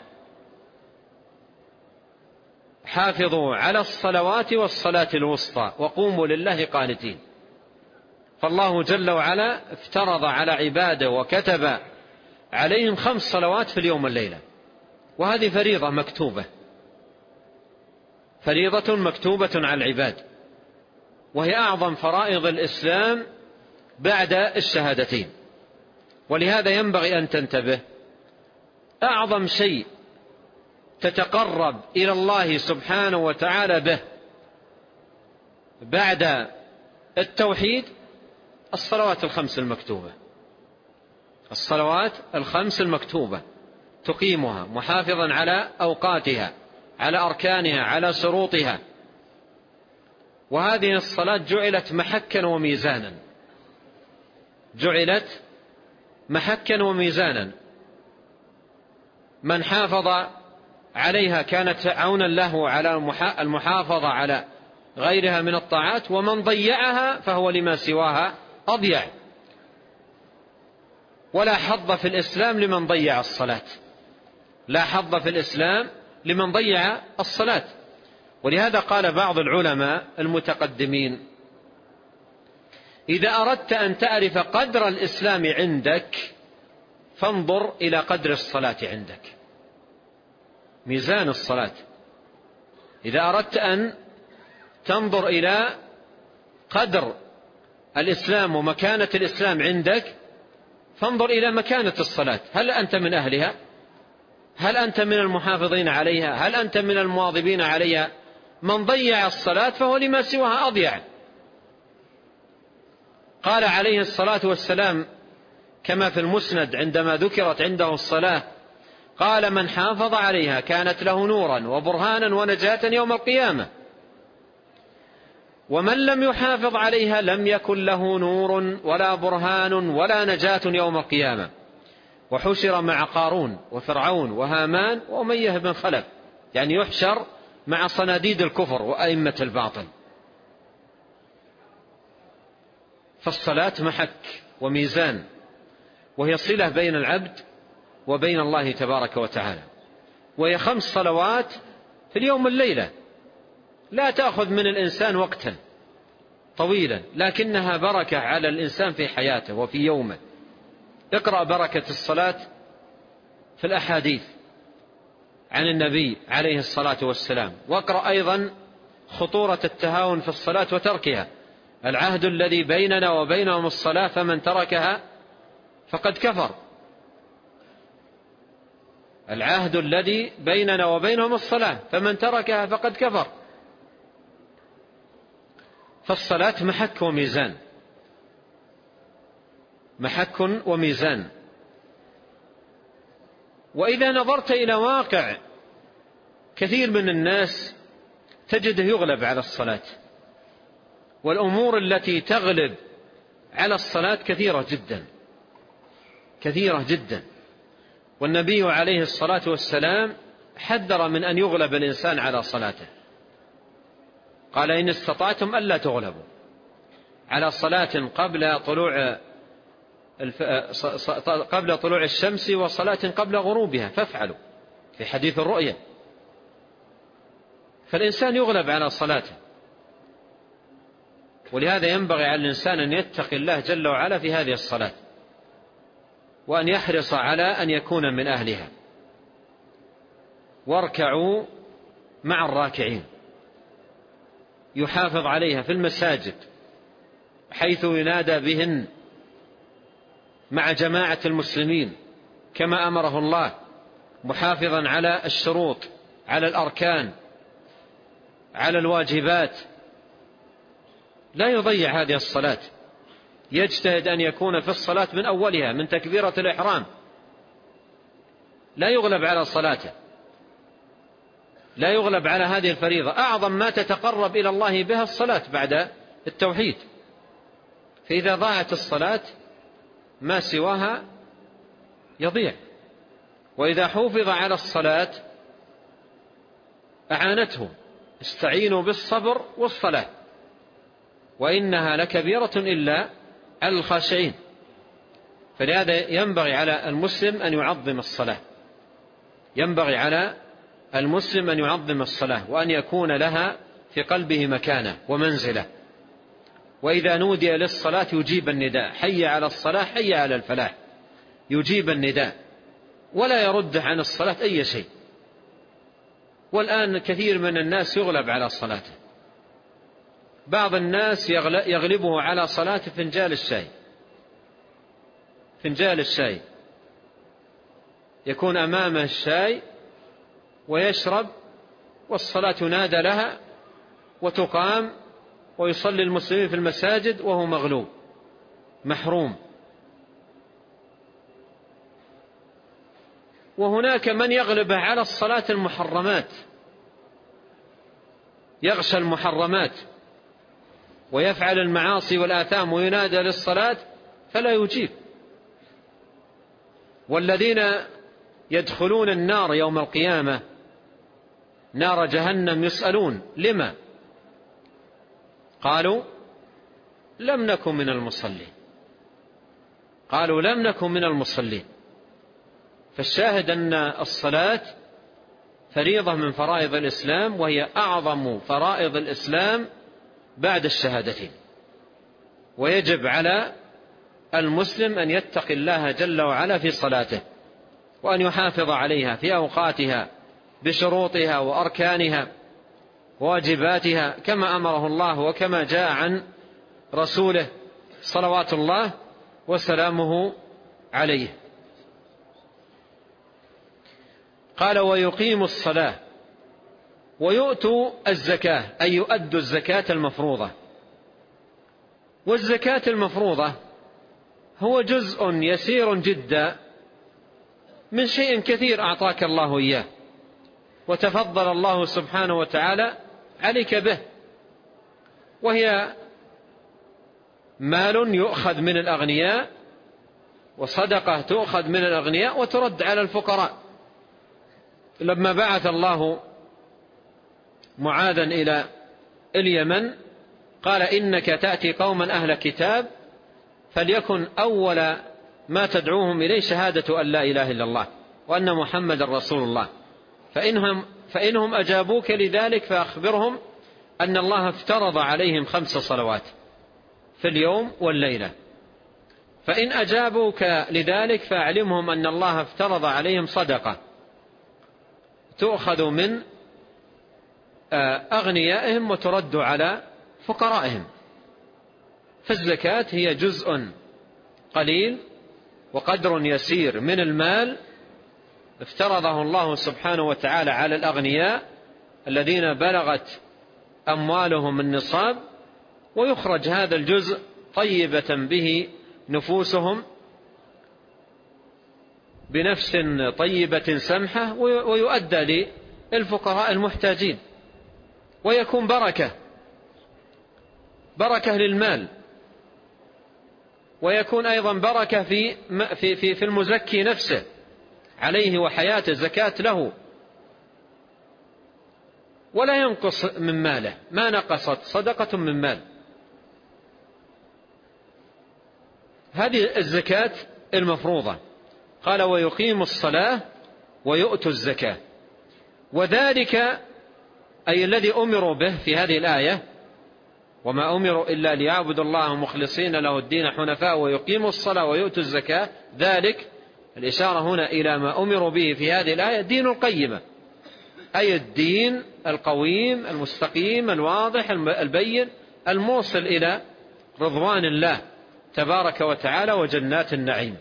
حافظوا على الصلوات والصلاة الوسطى وقوموا لله قانتين. فالله جل وعلا افترض على عباده وكتب عليهم خمس صلوات في اليوم والليلة، وهذه فريضة مكتوبة، فريضة مكتوبة على العباد، وهي أعظم فرائض الإسلام بعد الشهادتين. ولهذا ينبغي أن تنتبه، أعظم شيء تتقرب إلى الله سبحانه وتعالى به بعد التوحيد الصلوات الخمس المكتوبة. الصلوات الخمس المكتوبة تقيمها محافظا على أوقاتها، على أركانها، على شروطها. وهذه الصلاة جعلت محكا وميزانا، جعلت محكا وميزانا. من حافظ عليها كانت عونا له على المحافظة على غيرها من الطاعات، ومن ضيعها فهو لما سواها أضيع. ولا حظ في الإسلام لمن ضيع الصلاة، لا حظ في الإسلام لمن ضيع الصلاة. ولهذا قال بعض العلماء المتقدمين: إذا أردت أن تعرف قدر الإسلام عندك فانظر إلى قدر الصلاة عندك. ميزان الصلاة، إذا أردت أن تنظر إلى قدر الإسلام ومكانة الإسلام عندك فانظر إلى مكانة الصلاة. هل أنت من أهلها؟ هل أنت من المحافظين عليها؟ هل أنت من المواظبين عليها؟ من ضيع الصلاة فهو لما سواها أضيع. قال عليه الصلاة والسلام كما في المسند عندما ذكرت عنده الصلاة، قال: من حافظ عليها كانت له نورا وبرهانا ونجاة يوم القيامة، ومن لم يحافظ عليها لم يكن له نور ولا برهان ولا نجاة يوم القيامة، وحشر مع قارون وفرعون وهامان وأمية بن خلف، يعني يحشر مع صناديد الكفر وأئمة الباطل. فالصلاة محك وميزان، وهي صلة بين العبد وبين الله تبارك وتعالى، وهي خمس صلوات في اليوم والليلة، لا تأخذ من الإنسان وقتا طويلا، لكنها بركة على الإنسان في حياته وفي يومه. اقرأ بركة الصلاة في الأحاديث عن النبي عليه الصلاة والسلام، واقرأ أيضا خطورة التهاون في الصلاة وتركها. العهد الذي بيننا وبينهم الصلاة فمن تركها فقد كفر. العهد الذي بيننا وبينهم الصلاة فمن تركها فقد كفر. فالصلاة محك وميزان، محك وميزان. وإذا نظرت إلى واقع كثير من الناس تجده يغلب على الصلاة، والأمور التي تغلب على الصلاة كثيرة جدا كثيرة جدا. والنبي عليه الصلاة والسلام حذر من أن يغلب الإنسان على صلاته، قال: إن استطعتم ألا تغلبوا على صلاة قبل طلوع الف... قبل طلوع الشمس وصلاة قبل غروبها فافعلوا، في حديث الرؤيا. فالإنسان يغلب على صلاته، ولهذا ينبغي على الإنسان أن يتقي الله جل وعلا في هذه الصلاة، وأن يحرص على أن يكون من أهلها. واركعوا مع الراكعين، يحافظ عليها في المساجد حيث ينادى بهن مع جماعة المسلمين كما أمره الله، محافظا على الشروط، على الأركان، على الواجبات. لا يضيع هذه الصلاة، يجتهد أن يكون في الصلاة من أولها، من تكبيرة الإحرام، لا يغلب على صلاته، لا يغلب على هذه الفريضة. أعظم ما تتقرب إلى الله بها الصلاة بعد التوحيد. فإذا ضاعت الصلاة ما سواها يضيع. وإذا حافظ على الصلاة أعانته. استعينوا بالصبر والصلاة وإنها لكبيرة إلا على الخاشعين. فلهذا ينبغي على المسلم أن يعظم الصلاة، ينبغي على المسلم أن يعظم الصلاة وأن يكون لها في قلبه مكانة ومنزلة. وإذا نودي للصلاة يجيب النداء، حي على الصلاة حي على الفلاح، يجيب النداء ولا يرد عن الصلاة أي شيء. والآن كثير من الناس يغلب على صلاته، بعض الناس يغلبه على صلاة فنجال الشاي، فنجال الشاي يكون أمامه الشاي ويشرب والصلاة ينادى لها وتقام ويصلي المسلمين في المساجد وهو مغلوب محروم. وهناك من يغلب على الصلاة المحرمات، يغشى المحرمات ويفعل المعاصي والآثام وينادى للصلاة فلا يجيب. والذين يدخلون النار يوم القيامة نار جهنم يسألون لما؟ قالوا لم نكن من المصلين، قالوا لم نكن من المصلين. فالشاهد أن الصلاة فريضة من فرائض الإسلام، وهي أعظم فرائض الإسلام بعد الشهادتين. ويجب على المسلم أن يتقي الله جل وعلا في صلاته وأن يحافظ عليها في أوقاتها بشروطها وأركانها وواجباتها كما أمره الله وكما جاء عن رسوله صلوات الله وسلامه عليه. قال ويقيم الصلاة ويؤتوا الزكاة، أي يؤدوا الزكاة المفروضة. والزكاة المفروضة هو جزء يسير جدا من شيء كثير أعطاك الله إياه وتفضل الله سبحانه وتعالى عليك به، وهي مال يؤخذ من الأغنياء وصدقة تؤخذ من الأغنياء وترد على الفقراء. لما بعث الله معاذا إلى اليمن قال إنك تأتي قوما أهل كتاب فليكن أول ما تدعوهم إليه شهادة أن لا إله إلا الله وأن محمد رسول الله، فإنهم, فإنهم أجابوك لذلك فأخبرهم أن الله افترض عليهم خمس صلوات في اليوم والليلة. فإن أجابوك لذلك فأعلمهم أن الله افترض عليهم صدقة تؤخذ من أغنيائهم وترد على فقرائهم. فالزكاة هي جزء قليل وقدر يسير من المال افترضه الله سبحانه وتعالى على الأغنياء الذين بلغت أموالهم النصاب، ويخرج هذا الجزء طيبة به نفوسهم بنفس طيبة سمحة، ويؤدى للفقراء المحتاجين، ويكون بركة بركة للمال، ويكون أيضا بركة في في في في المزكي نفسه عليه وحياته، زكاة له ولا ينقص من ماله، ما نقصت صدقة من مال. هذه الزكاة المفروضة. قال ويقيم الصلاة ويؤتوا الزكاة، وذلك أي الذي أمروا به في هذه الآية وما أمروا إلا ليعبدوا الله مخلصين له الدين حنفاء ويقيموا الصلاة ويؤتوا الزكاة، ذلك الإشارة هنا إلى ما أمروا به في هذه الآية دين القيمة، أي الدين القويم المستقيم الواضح البين الموصل إلى رضوان الله تبارك وتعالى وجنات النعيم.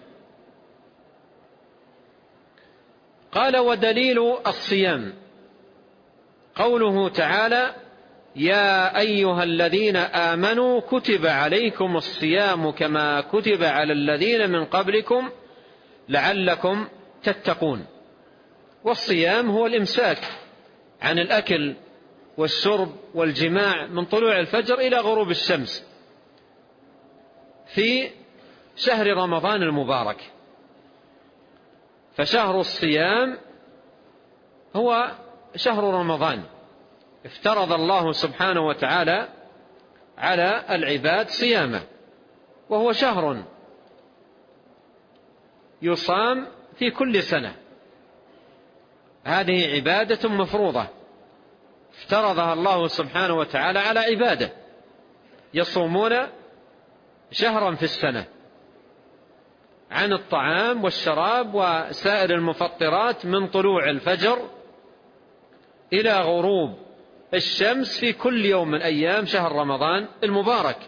قال ودليل الصيام قوله تعالى يا أيها الذين آمنوا كتب عليكم الصيام كما كتب على الذين من قبلكم لعلكم تتقون. والصيام هو الإمساك عن الأكل والشرب والجماع من طلوع الفجر إلى غروب الشمس في شهر رمضان المبارك. فشهر الصيام هو شهر رمضان، افترض الله سبحانه وتعالى على العباد صيامه، وهو شهر يصام في كل سنة. هذه عبادة مفروضة افترضها الله سبحانه وتعالى على عباده، يصومون شهرا في السنة عن الطعام والشراب وسائر المفطرات من طلوع الفجر إلى غروب الشمس في كل يوم من أيام شهر رمضان المبارك.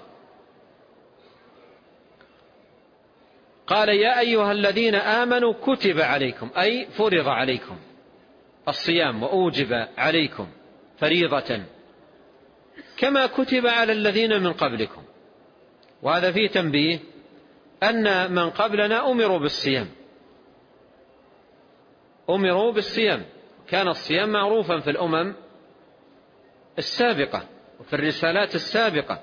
قال يا أيها الذين آمنوا كتب عليكم، أي فرض عليكم الصيام وأوجب عليكم فريضة كما كتب على الذين من قبلكم. وهذا فيه تنبيه أن من قبلنا أمروا بالصيام، أمروا بالصيام. كان الصيام معروفا في الأمم السابقة وفي الرسالات السابقة.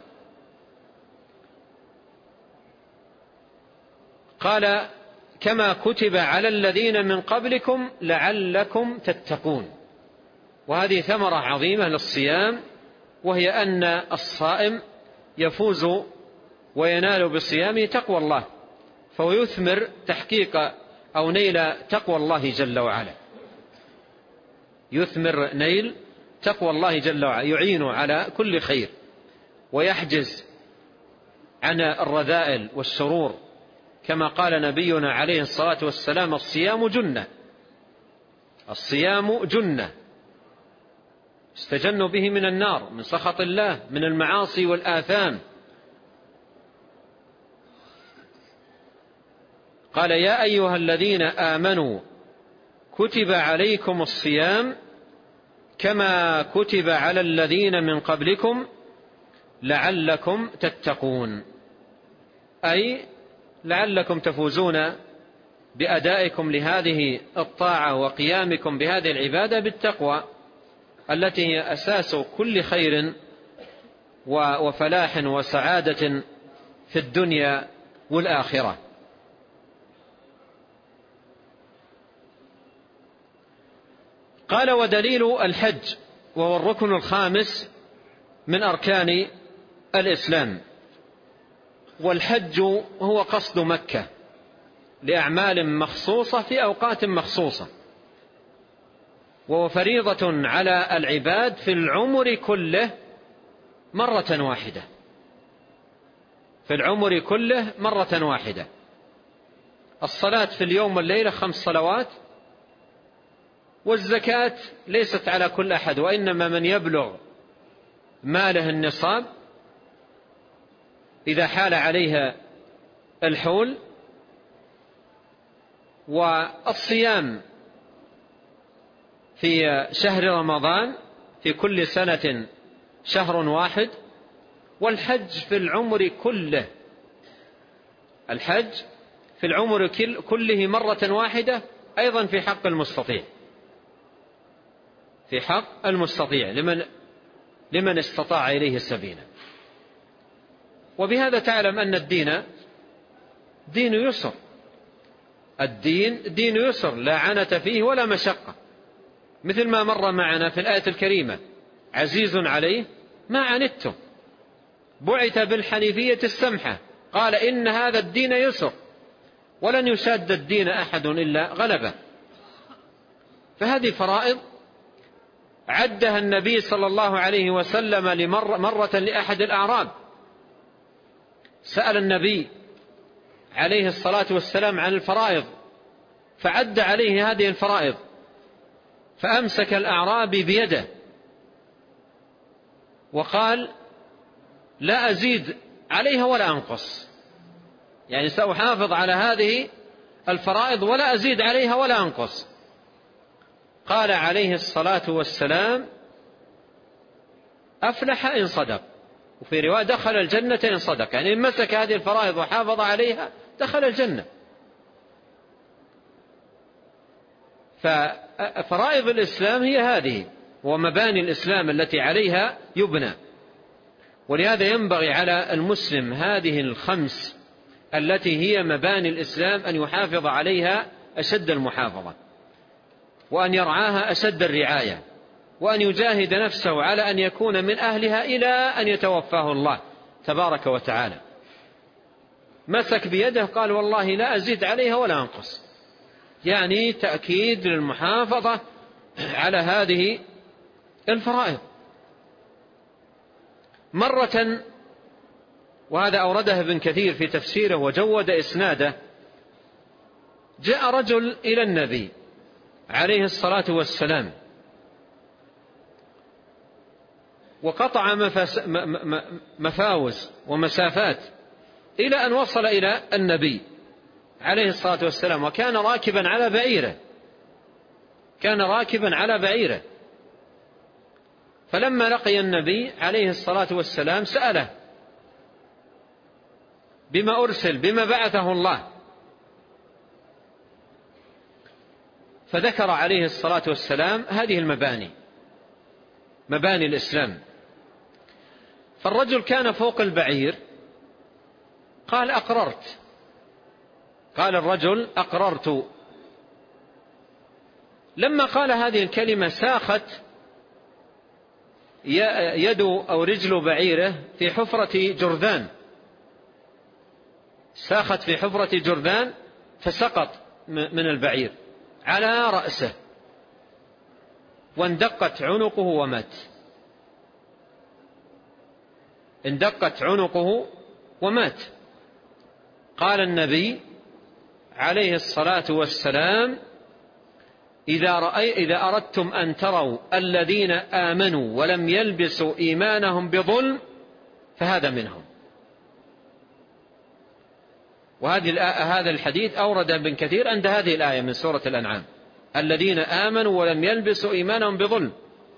قال كما كتب على الذين من قبلكم لعلكم تتقون. وهذه ثمرة عظيمة للصيام، وهي أن الصائم يفوز وينال بصيامه تقوى الله، فهو يثمر تحقيق أو نيل تقوى الله جل وعلا، يثمر نيل تقوى الله جل وعلا، يعين على كل خير ويحجز عن الرذائل والشرور، كما قال نبينا عليه الصلاة والسلام الصيام جنة، الصيام جنة استجنوا به من النار، من سخط الله، من المعاصي والآثام. قال يا أيها الذين آمنوا كتب عليكم الصيام كما كتب على الذين من قبلكم لعلكم تتقون، أي لعلكم تفوزون بأدائكم لهذه الطاعة وقيامكم بهذه العبادة بالتقوى التي هي أساس كل خير وفلاح وسعادة في الدنيا والآخرة. قال ودليل الحج، وهو الركن الخامس من أركان الإسلام. والحج هو قصد مكة لأعمال مخصوصة في أوقات مخصوصة، وهو فريضة على العباد في العمر كله مرة واحدة، في العمر كله مرة واحدة. الصلاة في اليوم والليلة خمس صلوات، والزكاة ليست على كل أحد، وإنما من يبلغ ماله النصاب إذا حال عليها الحول. والصيام في شهر رمضان في كل سنة شهر واحد، والحج في العمر كله، الحج في العمر كله مرة واحدة، أيضا في حق المستطيع، في حق المستطيع لمن لمن استطاع إليه السبيل. وبهذا تعلم أن الدين دين يسر، الدين دين يسر لا عنت فيه ولا مشقة، مثل ما مر معنا في الآية الكريمة عزيز عليه ما عنتم بعث بالحنيفية السمحة، قال إن هذا الدين يسر ولن يشاد الدين أحد إلا غلبه. فهذه فرائض عدها النبي صلى الله عليه وسلم لمرة مرة لأحد الأعراب، سأل النبي عليه الصلاة والسلام عن الفرائض فعد عليه هذه الفرائض، فأمسك الأعرابي بيده وقال لا أزيد عليها ولا أنقص، يعني سأحافظ على هذه الفرائض ولا أزيد عليها ولا أنقص. قال عليه الصلاة والسلام أفلح إن صدق، وفي رواية دخل الجنة إن صدق، يعني إن مسك هذه الفرائض وحافظ عليها دخل الجنة. ففرائض الإسلام هي هذه ومباني الإسلام التي عليها يبنى، ولهذا ينبغي على المسلم هذه الخمس التي هي مباني الإسلام أن يحافظ عليها أشد المحافظة، وأن يرعاها أشد الرعاية، وأن يجاهد نفسه على أن يكون من أهلها إلى أن يتوفاه الله تبارك وتعالى. مسك بيده قال والله لا أزيد عليها ولا أنقص، يعني تأكيد للمحافظة على هذه الفرائض. مرة، وهذا أورده ابن كثير في تفسيره وجود إسناده، جاء رجل إلى النبي عليه الصلاة والسلام وقطع مفاوز ومسافات إلى أن وصل إلى النبي عليه الصلاة والسلام، وكان راكبا على بعيره كان راكبا على بعيره فلما لقي النبي عليه الصلاة والسلام سأله بما أرسل، بما بعثه الله، فذكر عليه الصلاة والسلام هذه المباني، مباني الإسلام. فالرجل كان فوق البعير قال أقررت قال الرجل أقررت. لما قال هذه الكلمة ساخت يد أو رجل بعيره في حفرة جرذان، ساخت في حفرة جرذان فسقط من البعير على رأسه واندقت عنقه ومات اندقت عنقه ومات قال النبي عليه الصلاة والسلام إذا, رأي إذا أردتم أن تروا الذين آمنوا ولم يلبسوا إيمانهم بظلم فهذا منهم. وهذه هذا الحديث أورد ابن كثير عند هذه الآية من سورة الأنعام، الذين آمنوا ولم يلبسوا إيمانهم بظلم.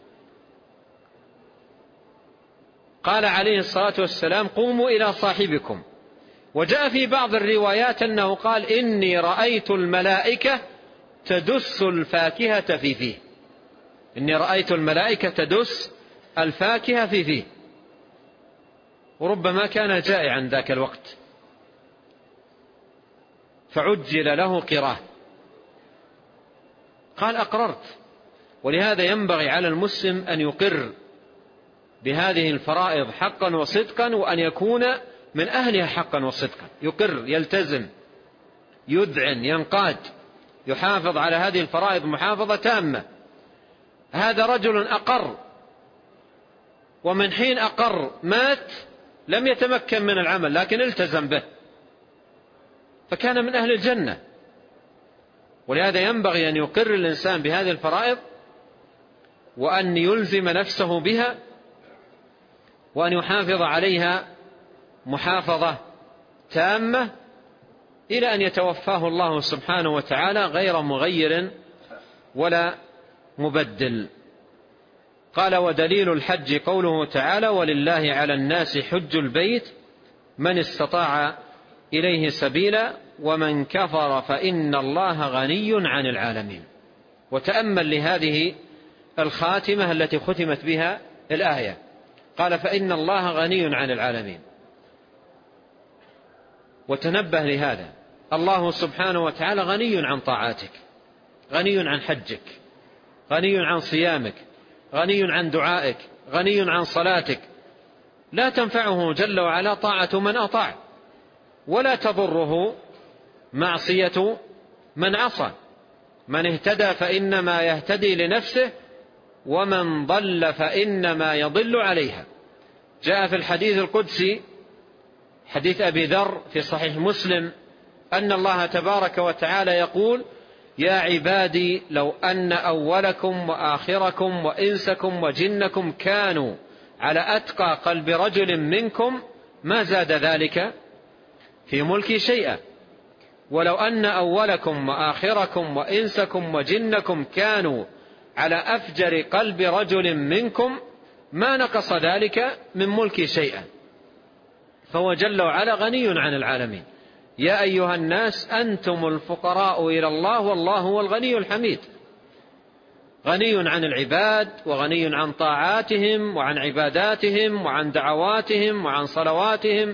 قال عليه الصلاة والسلام قوموا إلى صاحبكم. وجاء في بعض الروايات أنه قال إني رأيت الملائكة تدس الفاكهة في فيه إني رأيت الملائكة تدس الفاكهة في فيه وربما كان جائعا ذاك الوقت فعجل له قراه. قال أقررت. ولهذا ينبغي على المسلم أن يقر بهذه الفرائض حقا وصدقا، وأن يكون من أهلها حقا وصدقا، يقر، يلتزم، يذعن، ينقاد، يحافظ على هذه الفرائض محافظة تامة. هذا رجل أقر، ومن حين أقر مات لم يتمكن من العمل لكن التزم به فكان من أهل الجنة. ولهذا ينبغي أن يقر الإنسان بهذه الفرائض وأن يلزم نفسه بها وأن يحافظ عليها محافظة تامة إلى أن يتوفاه الله سبحانه وتعالى غير مغير ولا مبدل. قال ودليل الحج قوله تعالى ولله على الناس حج البيت من استطاع إليه سبيلا ومن كفر فإن الله غني عن العالمين. وتأمل لهذه الخاتمة التي ختمت بها الآية، قال فإن الله غني عن العالمين. وتنبه لهذا، الله سبحانه وتعالى غني عن طاعاتك، غني عن حجك، غني عن صيامك، غني عن دعائك، غني عن صلاتك. لا تنفعه جل وعلا طاعة من أطاع، ولا تضره معصية من عصى. من اهتدى فإنما يهتدي لنفسه ومن ضل فإنما يضل عليها. جاء في الحديث القدسي حديث أبي ذر في صحيح مسلم أن الله تبارك وتعالى يقول يا عبادي لو أن أولكم وآخركم وإنسكم وجنكم كانوا على أتقى قلب رجل منكم ما زاد ذلك في ملكي شيئا، ولو أن أولكم وآخركم وإنسكم وجنكم كانوا على أفجر قلب رجل منكم ما نقص ذلك من ملكي شيئا. فهو جل وعلا غني عن العالمين. يا أيها الناس أنتم الفقراء إلى الله والله هو الغني الحميد. غني عن العباد وغني عن طاعاتهم وعن عباداتهم وعن دعواتهم وعن صلواتهم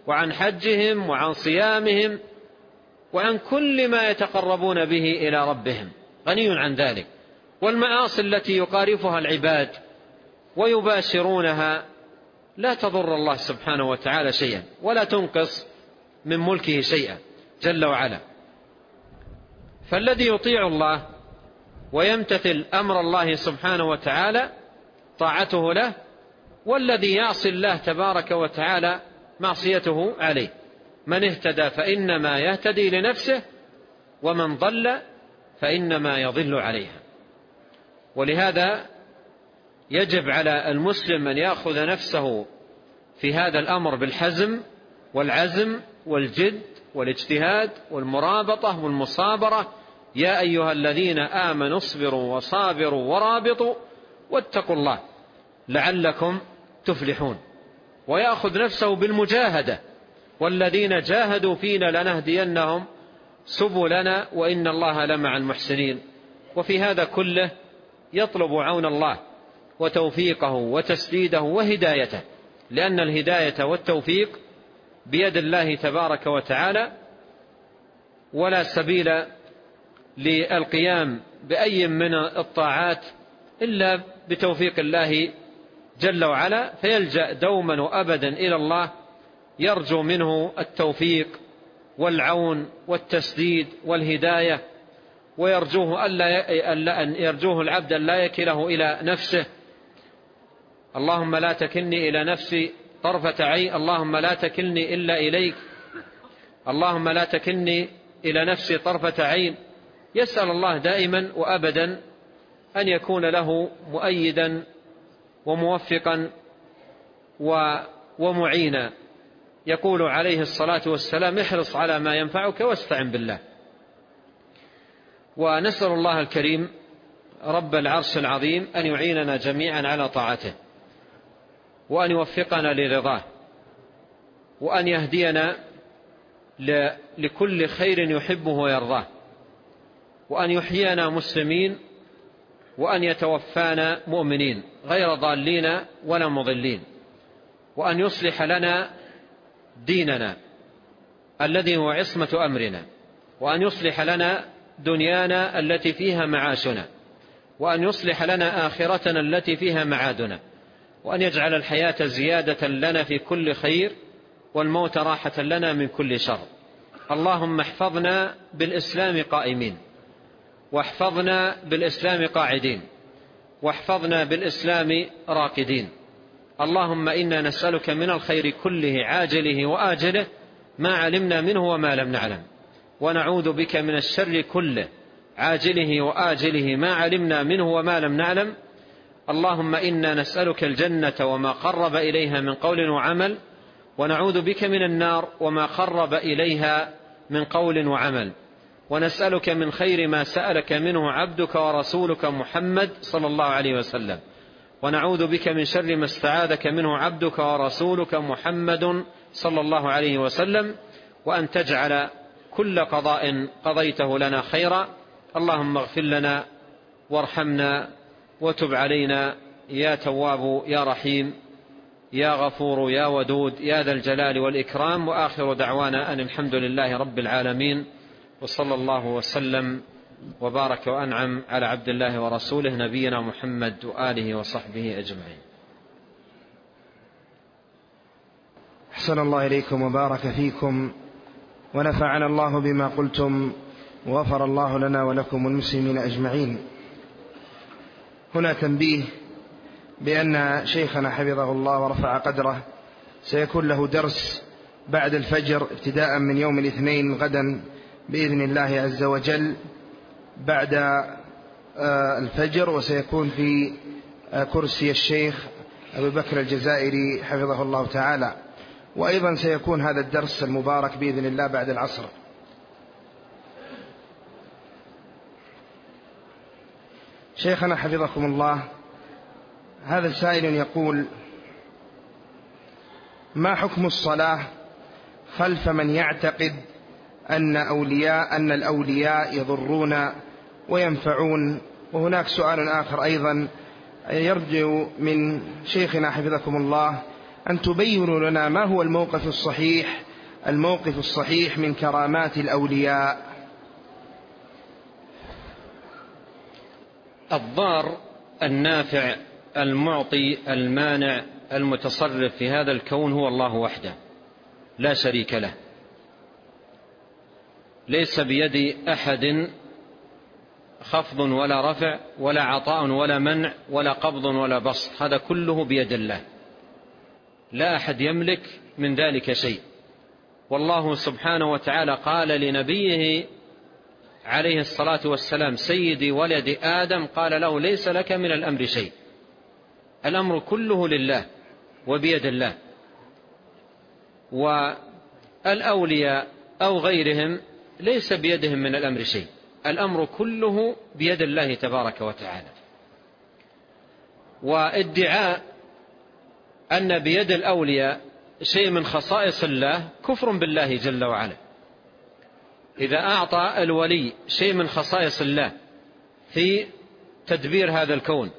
وعن حجهم وعن صيامهم وعن كل ما يتقربون به إلى ربهم، غني عن ذلك. والمعاصي التي يقارفها العباد ويباشرونها لا تضر الله سبحانه وتعالى شيئا ولا تنقص من ملكه شيئا جل وعلا. فالذي يطيع الله ويمتثل أمر الله سبحانه وتعالى طاعته له، والذي يعصي الله تبارك وتعالى معصيته عليه. من اهتدى فإنما يهتدي لنفسه، ومن ضل فإنما يضل عليها. ولهذا يجب على المسلم أن يأخذ نفسه في هذا الأمر بالحزم والعزم والجد والاجتهاد والمرابطة والمصابرة. يا أيها الذين آمنوا اصبروا وصابروا ورابطوا واتقوا الله لعلكم تفلحون. ويأخذ نفسه بالمجاهدة، والذين جاهدوا فينا لنهدينهم سبلنا وإن الله لمع المحسنين. وفي هذا كله يطلب عون الله وتوفيقه وتسديده وهدايته، لأن الهداية والتوفيق بيد الله تبارك وتعالى، ولا سبيل للقيام بأي من الطاعات إلا بتوفيق الله جل وعلا. فيلجأ دوما وأبدا إلى الله، يرجو منه التوفيق والعون والتسديد والهداية، ويرجوه ألا أن يرجوه العبد أن لا يكله إلى نفسه. اللهم لا تكلني إلى نفسي طرفة عين، اللهم لا تكلني إلا إليك، اللهم لا تكلني إلى نفسي طرفة عين. يسأل الله دائما وأبدا أن يكون له مؤيدا وموفقا ومعينا. يقول عليه الصلاة والسلام: احرص على ما ينفعك واستعن بالله. ونسأل الله الكريم رب العرش العظيم أن يعيننا جميعا على طاعته، وأن يوفقنا لرضاه، وأن يهدينا لكل خير يحبه ويرضاه، وأن يحيينا مسلمين، وأن يتوفانا مؤمنين غير ضالين ولا مضلين، وأن يصلح لنا ديننا الذي هو عصمة أمرنا، وأن يصلح لنا دنيانا التي فيها معاشنا، وأن يصلح لنا آخرتنا التي فيها معادنا، وأن يجعل الحياة زيادة لنا في كل خير، والموت راحة لنا من كل شر. اللهم احفظنا بالإسلام قائمين، واحفظنا بالإسلام قاعدين، واحفظنا بالإسلام راقدين. اللهم إنا نسألك من الخير كله عاجله وآجله ما علمنا منه وما لم نعلم، ونعوذ بك من الشر كله عاجله وآجله ما علمنا منه وما لم نعلم. اللهم إنا نسألك الجنة وما قرب إليها من قول وعمل، ونعوذ بك من النار وما قرب إليها من قول وعمل. ونسألك من خير ما سألك منه عبدك ورسولك محمد صلى الله عليه وسلم، ونعوذ بك من شر ما استعاذك منه عبدك ورسولك محمد صلى الله عليه وسلم، وأن تجعل كل قضاء قضيته لنا خيرا. اللهم اغفر لنا وارحمنا وتب علينا يا تواب يا رحيم يا غفور يا ودود يا ذا الجلال والإكرام. وآخر دعوانا أن الحمد لله رب العالمين، وصلى الله وسلم وبارك وأنعم على عبد الله ورسوله نبينا محمد وآله وصحبه أجمعين. أحسن الله إليكم وبارك فيكم، ونفعنا الله بما قلتم، وغفر الله لنا ولكم والمسلمين أجمعين. هنا تنبيه بأن شيخنا حفظه الله ورفع قدره سيكون له درس بعد الفجر ابتداء من يوم الاثنين غدا بإذن الله عز وجل بعد الفجر، وسيكون في كرسي الشيخ أبي بكر الجزائري حفظه الله تعالى. وأيضا سيكون هذا الدرس المبارك بإذن الله بعد العصر. شيخنا حفظكم الله، هذا سائل يقول: ما حكم الصلاة خلف من يعتقد أن أولياء أن الأولياء يضرون وينفعون؟ وهناك سؤال آخر أيضا يرجو من شيخنا حفظكم الله أن تبينوا لنا ما هو الموقف الصحيح الموقف الصحيح من كرامات الأولياء. الضار النافع المعطي المانع المتصرف في هذا الكون هو الله وحده لا شريك له، ليس بيد أحد خفض ولا رفع ولا عطاء ولا منع ولا قبض ولا بسط، هذا كله بيد الله، لا أحد يملك من ذلك شيء. والله سبحانه وتعالى قال لنبيه عليه الصلاة والسلام سيد ولد آدم، قال له ليس لك من الأمر شيء، الأمر كله لله وبيد الله. والأولياء أو غيرهم ليس بيدهم من الأمر شيء، الأمر كله بيد الله تبارك وتعالى. وادعاء أن بيد الأولياء شيء من خصائص الله كفر بالله جل وعلا. إذا أعطى الولي شيء من خصائص الله في تدبير هذا الكون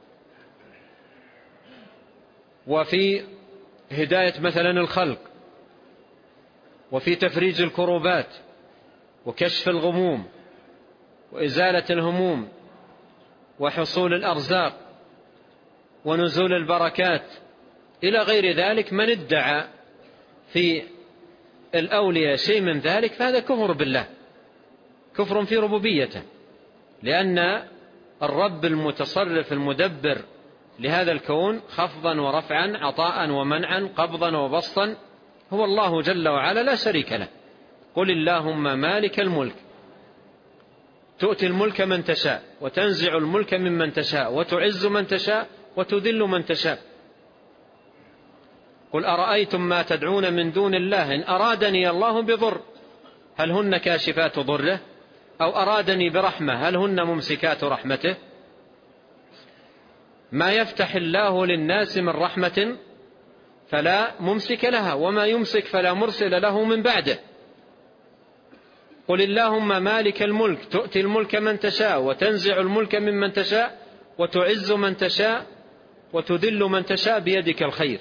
وفي هداية مثلا الخلق وفي تفريج الكروبات وكشف الغموم وإزالة الهموم وحصول الأرزاق ونزول البركات إلى غير ذلك، من ادعى في الأولياء شيء من ذلك فهذا كفر بالله، كفر في ربوبيته، لأن الرب المتصرف المدبر لهذا الكون خفضا ورفعا عطاء ومنعا قبضا وبسطا هو الله جل وعلا لا شريك له. قل اللهم مالك الملك تؤتي الملك من تشاء وتنزع الملك ممن تشاء وتعز من تشاء وتذل من تشاء. قل أرأيتم ما تدعون من دون الله إن أرادني الله بضر هل هن كاشفات ضره أو أرادني برحمة هل هن ممسكات رحمته. ما يفتح الله للناس من رحمة فلا ممسك لها وما يمسك فلا مرسل له من بعده. قل اللهم مالك الملك تؤتي الملك من تشاء وتنزع الملك ممن تشاء وتعز من تشاء وتذل من تشاء بيدك الخير.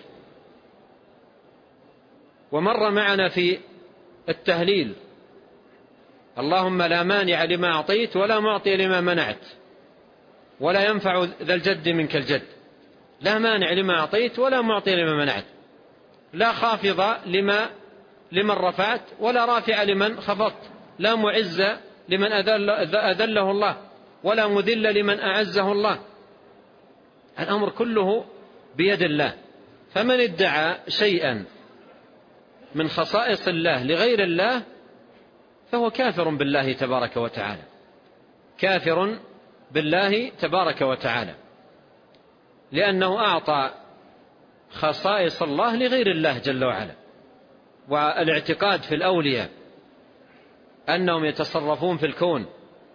ومر معنا في التهليل اللهم لا مانع لما أعطيت ولا معطي لما منعت ولا ينفع ذا الجد منك الجد. لا مانع لما أعطيت ولا معطي لما منعت، لا خافض لما لمن رفعت ولا رافع لمن خفضت، لا معز لمن أذل أذله الله ولا مذل لمن أعزه الله. الأمر كله بيد الله. فمن ادعى شيئا من خصائص الله لغير الله فهو كافر بالله تبارك وتعالى، كافر بالله تبارك وتعالى، لأنه أعطى خصائص الله لغير الله جل وعلا. والاعتقاد في الأولياء أنهم يتصرفون في الكون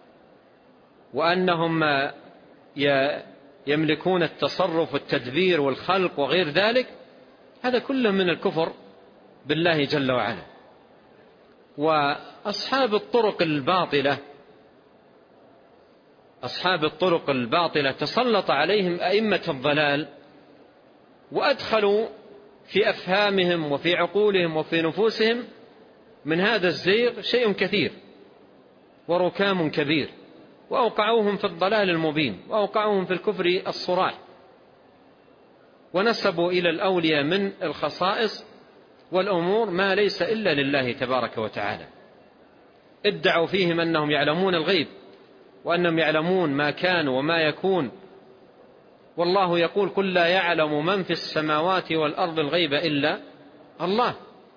وأنهم يملكون التصرف والتدبير والخلق وغير ذلك، هذا كله من الكفر بالله جل وعلا. وأصحاب الطرق الباطلة أصحاب الطرق الباطلة تسلط عليهم أئمة الضلال وأدخلوا في أفهامهم وفي عقولهم وفي نفوسهم من هذا الزيغ شيء كثير وركام كبير، وأوقعوهم في الضلال المبين وأوقعوهم في الكفر الصراح، ونسبوا إلى الأولياء من الخصائص والأمور ما ليس إلا لله تبارك وتعالى. ادعوا فيهم أنهم يعلمون الغيب وأنهم يعلمون ما كان وما يكون، والله يقول قل لا يعلم من في السماوات والأرض الغيب إلا الله.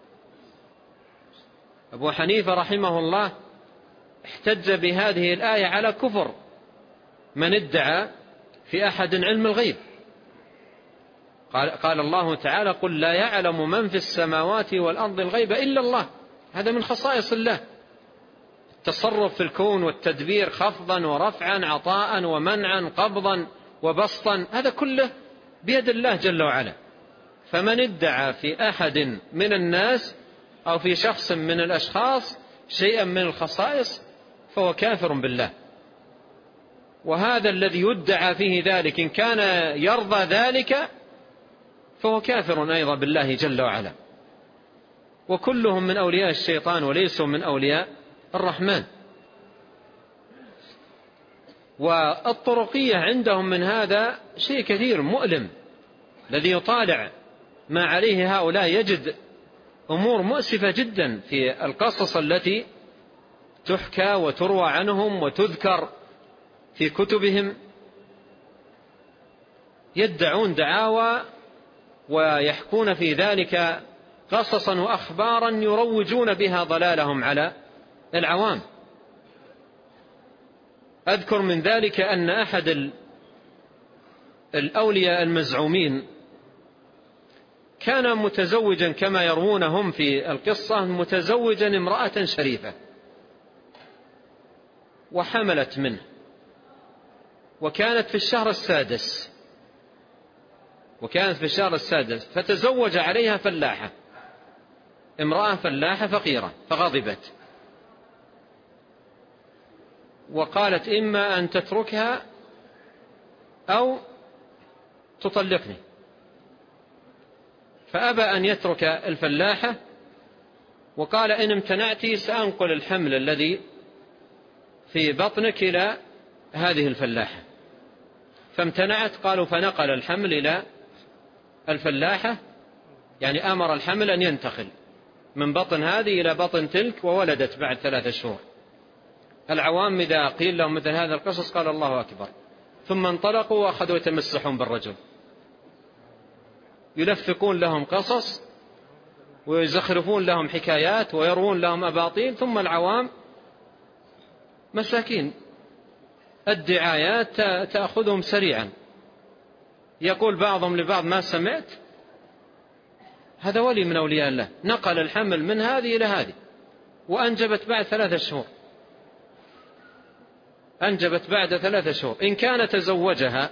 أبو حنيفة رحمه الله احتج بهذه الآية على كفر من ادعى في أحد علم الغيب. قال, قال الله تعالى قل لا يعلم من في السماوات والأرض الغيب إلا الله، هذا من خصائص الله، التصرف في الكون والتدبير خفضا ورفعا عطاء ومنعا قبضا وبسطا، هذا كله بيد الله جل وعلا. فمن ادعى في أحد من الناس أو في شخص من الأشخاص شيئا من الخصائص فهو كافر بالله. وهذا الذي يدعى فيه ذلك إن كان يرضى ذلك فهو كافر أيضا بالله جل وعلا. وكلهم من أولياء الشيطان وليسوا من أولياء الرحمن. والطرقية عندهم من هذا شيء كثير مؤلم، الذي يطالع ما عليه هؤلاء يجد أمور مؤسفة جدا في القصص التي تحكى وتروى عنهم وتذكر في كتبهم. يدعون دعاوى ويحكون في ذلك قصصا وأخبارا يروجون بها ضلالهم على العوام. أذكر من ذلك أن أحد الأولياء المزعومين كان متزوجا كما يروونهم في القصة، متزوجا امرأة شريفة وحملت منه، وكانت في الشهر السادس وكانت في الشهر السادس فتزوج عليها فلاحة، امرأة فلاحة فقيرة، فغضبت وقالت إما أن تتركها أو تطلقني، فأبى أن يترك الفلاحة وقال إن امتنعت سأنقل الحمل الذي في بطنك إلى هذه الفلاحة، فامتنعت. قالوا فنقل الحمل إلى الفلاحة، يعني أمر الحمل أن ينتقل من بطن هذه إلى بطن تلك، وولدت بعد ثلاثة شهور. العوام إذا قيل لهم مثل هذا القصص قال الله أكبر، ثم انطلقوا وأخذوا يتمسحون بالرجل، يلفقون لهم قصص ويزخرفون لهم حكايات ويروون لهم أباطيل، ثم العوام مساكين الدعايات تأخذهم سريعا. يقول بعضهم لبعض ما سمعت، هذا ولي من أولياء الله نقل الحمل من هذه إلى هذه وأنجبت بعد ثلاثة شهور، أنجبت بعد ثلاثة شهور. إن كان تزوجها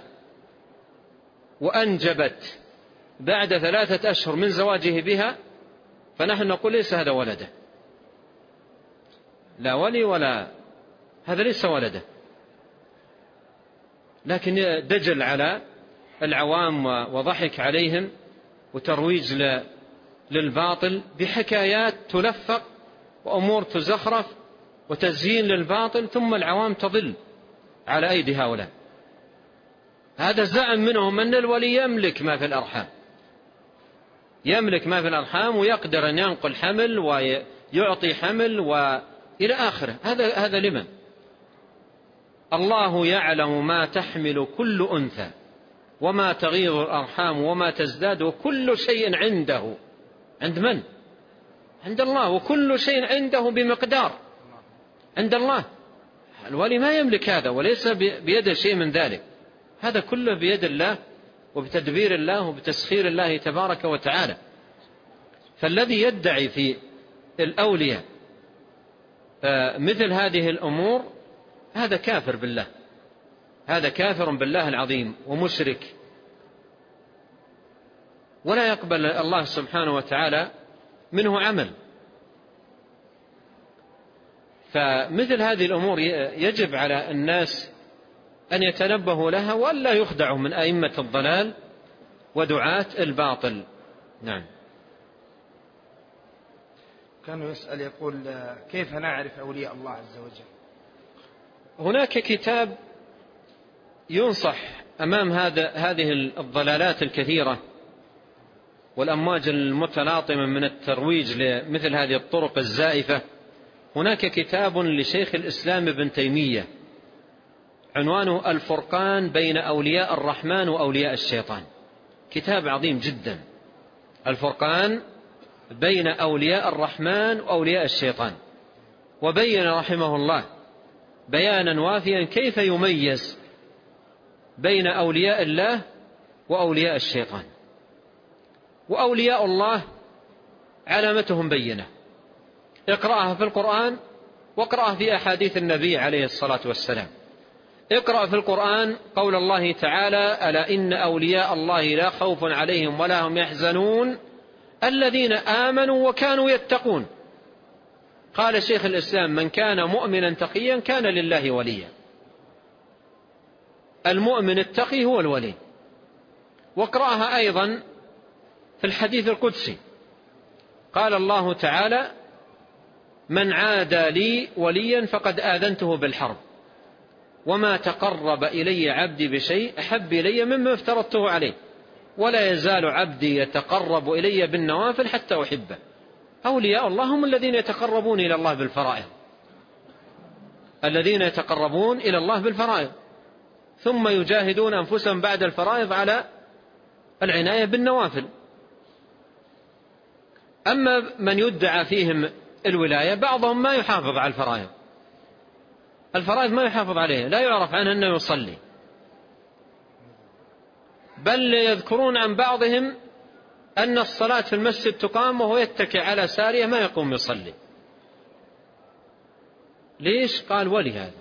وأنجبت بعد ثلاثة أشهر من زواجه بها فنحن نقول ليس هذا ولده، لا ولي ولا هذا ليس ولده، لكن دجل على العوام وضحك عليهم وترويج للباطل بحكايات تلفق وأمور تزخرف وتزيين للباطل، ثم العوام تضل على أيدي هؤلاء. هذا زعم منهم أن الولي يملك ما في الأرحام، يملك ما في الأرحام ويقدر أن ينقل حمل ويعطي حمل وإلى آخره. هذا هذا لمن؟ الله يعلم ما تحمل كل أنثى وما تغيض الأرحام وما تزداد وكل شيء عنده. عند من؟ عند الله، وكل شيء عنده بمقدار عند الله. الولي ما يملك هذا وليس بيد شيء من ذلك، هذا كله بيد الله وبتدبير الله وبتسخير الله تبارك وتعالى. فالذي يدعي في الأولياء مثل هذه الأمور هذا كافر بالله، هذا كافر بالله العظيم ومشرك، ولا يقبل الله سبحانه وتعالى منه عمل. فمثل هذه الأمور يجب على الناس أن يتنبهوا لها وألا يخدعوا من أئمة الضلال ودعاة الباطل. نعم. كان يسأل يقول كيف نعرف أولياء الله عز وجل؟ هناك كتاب ينصح أمام هذا هذه الضلالات الكثيرة والأمواج المتلاطمة من الترويج لمثل هذه الطرق الزائفة. هناك كتاب لشيخ الإسلام ابن تيمية عنوانه الفرقان بين أولياء الرحمن وأولياء الشيطان، كتاب عظيم جدا، الفرقان بين أولياء الرحمن وأولياء الشيطان. وبين رحمه الله بيانا وافيا كيف يميز بين أولياء الله وأولياء الشيطان. وأولياء الله علامتهم بينة، اقرأها في القرآن واقرأها في أحاديث النبي عليه الصلاة والسلام. اقرأ في القرآن قول الله تعالى ألا إن أولياء الله لا خوف عليهم ولا هم يحزنون الذين آمنوا وكانوا يتقون. قال شيخ الإسلام من كان مؤمنا تقيا كان لله وليا. المؤمن التقي هو الولي. واقرأها أيضا في الحديث القدسي قال الله تعالى: من عادى لي وليا فقد آذنته بالحرب، وما تقرب إلي عبدي بشيء أحب إلي مما افترضته عليه، ولا يزال عبدي يتقرب إلي بالنوافل حتى أحبه. أولياء الله هم الذين يتقربون إلى الله بالفرائض، الذين يتقربون إلى الله بالفرائض ثم يجاهدون أنفسهم بعد الفرائض على العناية بالنوافل. أما من يدعى فيهم الولاية بعضهم ما يحافظ على الفرائض، الفرائض ما يحافظ عليها، لا يعرف عنه أنه يصلي، بل يذكرون عن بعضهم أن الصلاة في المسجد تقام وهو يتكئ على سارية ما يقوم يصلي. ليش؟ قال: ولي هذا.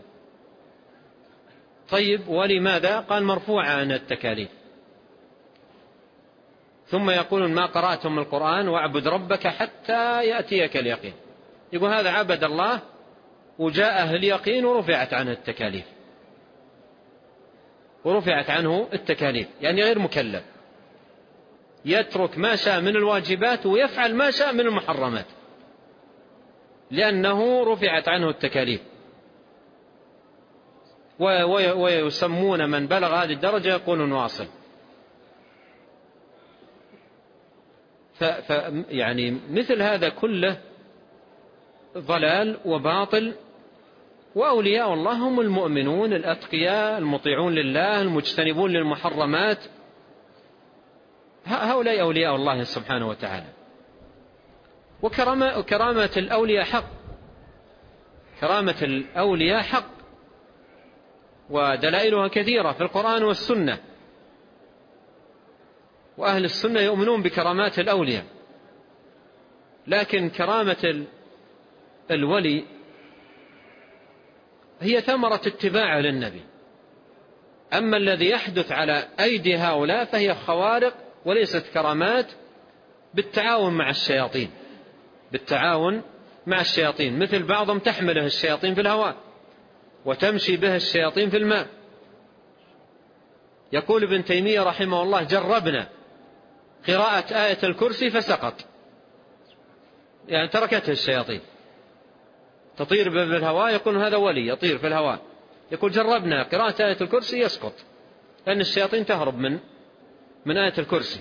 طيب ولماذا؟ قال: مرفوع عن التكاليف. ثم يقولون: ما قرأتم القرآن واعبد ربك حتى يأتيك اليقين. يقول هذا عبد الله وجاءه اليقين ورفعت عنه التكاليف، ورفعت عنه التكاليف يعني غير مكلف، يترك ما شاء من الواجبات ويفعل ما شاء من المحرمات لأنه رفعت عنه التكاليف. ويسمون من بلغ هذه الدرجة يقولون واصل. ف يعني مثل هذا كله ضلال وباطل. وأولياء الله هم المؤمنون الأتقياء المطيعون لله المجتنبون للمحرمات، هؤلاء أولياء الله سبحانه وتعالى. وكرامة, وكرامة الأولياء حق، كرامة الأولياء حق، ودلائلها كثيرة في القرآن والسنة، وأهل السنة يؤمنون بكرامات الأولياء. لكن كرامة الولي هي ثمرة اتباعه للنبي. أما الذي يحدث على أيدي هؤلاء فهي خوارق وليست كرامات، بالتعاون مع الشياطين، بالتعاون مع الشياطين. مثل بعضهم تحمله الشياطين في الهواء وتمشي به الشياطين في الماء. يقول ابن تيمية رحمه الله: جربنا قراءة آية الكرسي فسقط، يعني تركته الشياطين، تطير بالهواء، يقول هذا ولي يطير في الهواء. يقول جربنا قراءة آية الكرسي يسقط، لأن الشياطين تهرب من من آية الكرسي.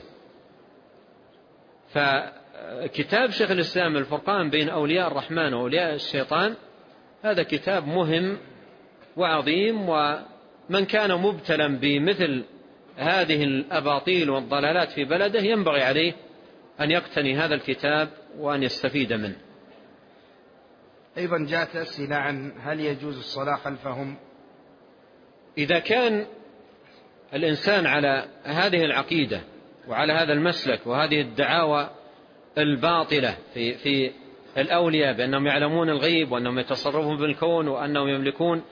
فكتاب شيخ الإسلام الفرقان بين أولياء الرحمن وأولياء الشيطان هذا كتاب مهم وعظيم، ومن كان مبتلا بمثل هذه الأباطيل والضلالات في بلده ينبغي عليه أن يقتني هذا الكتاب وأن يستفيد منه. أيضا جاءت أسئلة عن هل يجوز الصلاة خلفهم؟ إذا كان الإنسان على هذه العقيدة وعلى هذا المسلك وهذه الدعاوى الباطلة في في الأولياء بأنهم يعلمون الغيب وأنهم يتصرفون بالكون وأنهم يملكون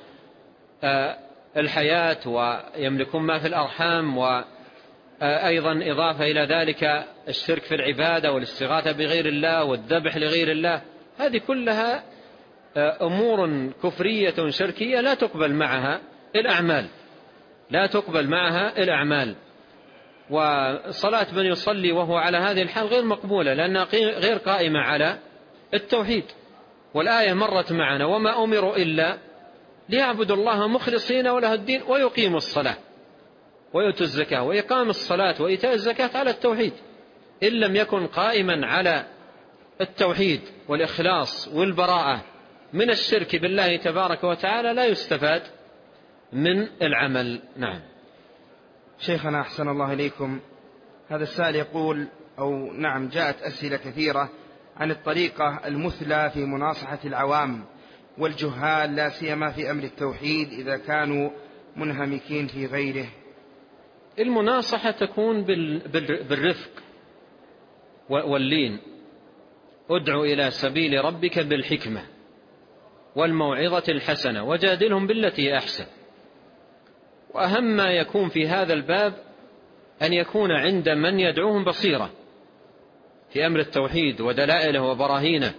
الحياة ويملكون ما في الأرحام، وأيضا إضافة إلى ذلك الشرك في العبادة والاستغاثة بغير الله والذبح لغير الله، هذه كلها أمور كفرية شركية لا تقبل معها الأعمال، لا تقبل معها الأعمال. وصلاة من يصلي وهو على هذه الحال غير مقبولة، لأنها غير قائمة على التوحيد. والآية مرت معنا: وما أمروا إلا ليعبدوا الله مخلصين وله الدين ويقيموا الصلاة ويؤتوا الزكاة. وإقام الصلاة وإيتاء الزكاة على التوحيد، إن لم يكن قائما على التوحيد والإخلاص والبراءة من الشرك بالله تبارك وتعالى لا يستفاد من العمل. نعم. شيخنا أحسن الله إليكم، هذا السائل يقول أو نعم جاءت أسئلة كثيرة عن الطريقة المثلى في مناصحة العوام والجهال لا سيما في أمر التوحيد إذا كانوا منهمكين في غيره. المناصحة تكون بالرفق واللين. ادع إلى سبيل ربك بالحكمة والموعظة الحسنة وجادلهم بالتي أحسن. وأهم ما يكون في هذا الباب أن يكون عند من يدعوهم بصيرة في أمر التوحيد ودلائله وبراهينه،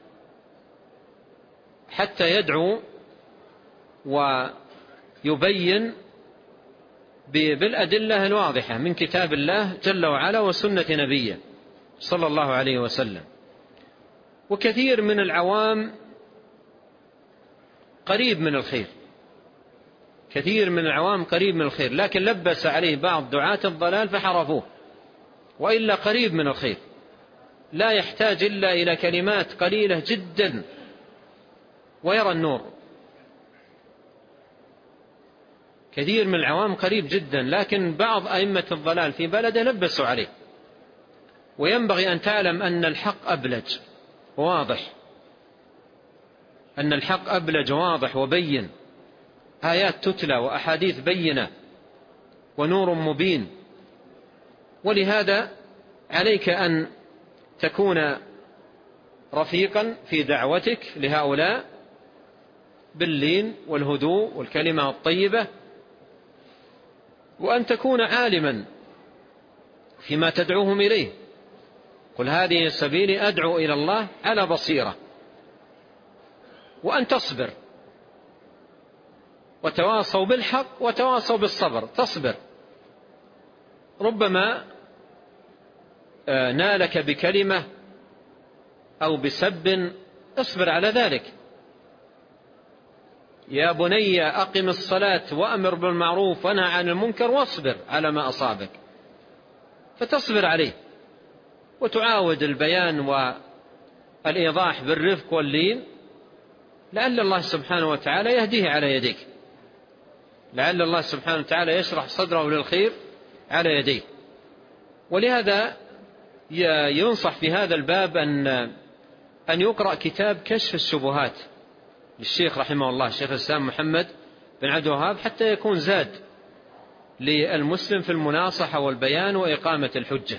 حتى يدعو ويبين بالأدلة الواضحة من كتاب الله جل وعلا وسنة نبيه صلى الله عليه وسلم. وكثير من العوام قريب من الخير، كثير من العوام قريب من الخير، لكن لبس عليه بعض دعاة الضلال فحرفوه، وإلا قريب من الخير، لا يحتاج إلا إلى كلمات قليلة جدا ويرى النور. كثير من العوام قريب جدا، لكن بعض أئمة الضلال في بلده لبسوا عليه. وينبغي أن تعلم أن الحق أبلج واضح، أن الحق أبلج واضح وبين، آيات تتلى وأحاديث بينة ونور مبين. ولهذا عليك أن تكون رفيقا في دعوتك لهؤلاء باللين والهدوء والكلمة الطيبة، وأن تكون عالما فيما تدعوهم إليه. قل هذه سبيلي أدعو إلى الله على بصيرة. وأن تصبر، وتواصوا بالحق وتواصوا بالصبر. تصبر، ربما نالك بكلمة أو بسب، اصبر على ذلك. يا بني أقم الصلاة وأمر بالمعروف ونهى عن المنكر واصبر على ما أصابك، فتصبر عليه وتعاود البيان والإيضاح بالرفق واللين، لعل الله سبحانه وتعالى يهديه على يديك، لعل الله سبحانه وتعالى يشرح صدره للخير على يديه. ولهذا ينصح في هذا الباب أن أن يقرأ كتاب كشف الشبهات للشيخ رحمه الله، الشيخ الإسلام محمد بن عبد الوهاب، حتى يكون زاد للمسلم في المناصحة والبيان وإقامة الحجة.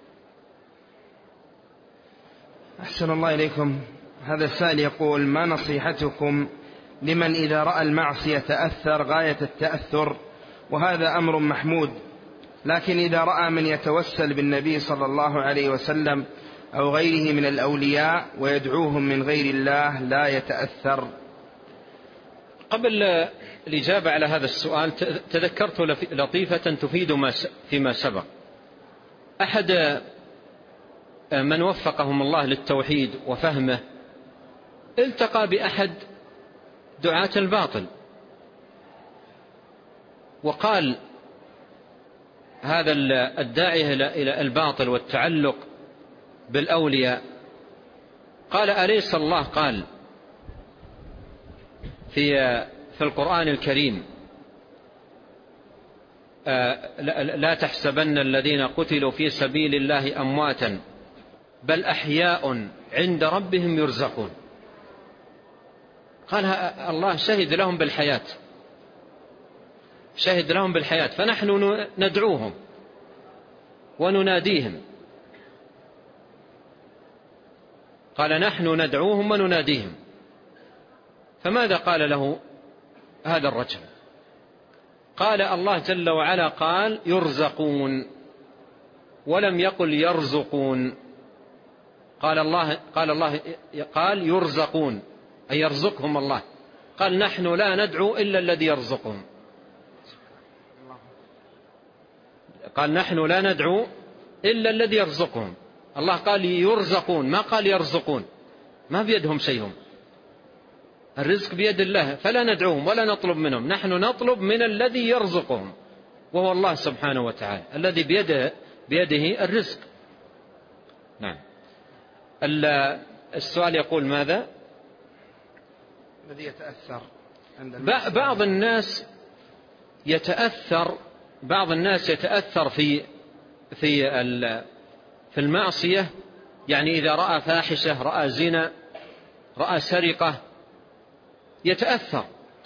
أحسن الله إليكم. هذا السائل يقول: ما نصيحتكم لمن إذا رأى المعصية تأثر غاية التأثر، وهذا أمر محمود، لكن إذا رأى من يتوسل بالنبي صلى الله عليه وسلم أو غيره من الأولياء ويدعوهم من غير الله لا يتأثر؟ قبل الإجابة على هذا السؤال تذكرت لطيفة تفيد ما فيما سبق. أحد من وفقهم الله للتوحيد وفهمه التقى بأحد دعاة الباطل، وقال هذا الداعي إلى الباطل والتعلق بالأولياء، قال: أليس الله قال في في القرآن الكريم: لا تحسبن الذين قتلوا في سبيل الله أمواتا بل أحياء عند ربهم يرزقون. قال الله شهد لهم بالحياة، شهد لهم بالحياة، فنحن ندعوهم ونناديهم. قال: نحن ندعوهم ونناديهم. فماذا قال له هذا الرجل؟ قال: الله جل وعلا قال يرزقون، ولم يقل يرزقون. قال الله قال الله قال يرزقون، أي يرزقهم الله. قال: نحن لا ندعو إلا الذي يرزقهم. قال: نحن لا ندعو إلا الذي يرزقهم. الله قال يرزقون، ما قال يرزقون، ما بيدهم شيء، الرزق بيد الله، فلا ندعوهم ولا نطلب منهم، نحن نطلب من الذي يرزقهم، وهو الله سبحانه وتعالى الذي بيده, بيده الرزق. نعم. السؤال يقول: ماذا؟ الذي يتأثر عند بعض الناس يتأثر بعض الناس يتأثر في في في المعصية، يعني إذا رأى فاحشة، رأى زنا، رأى سرقة، يتأثر،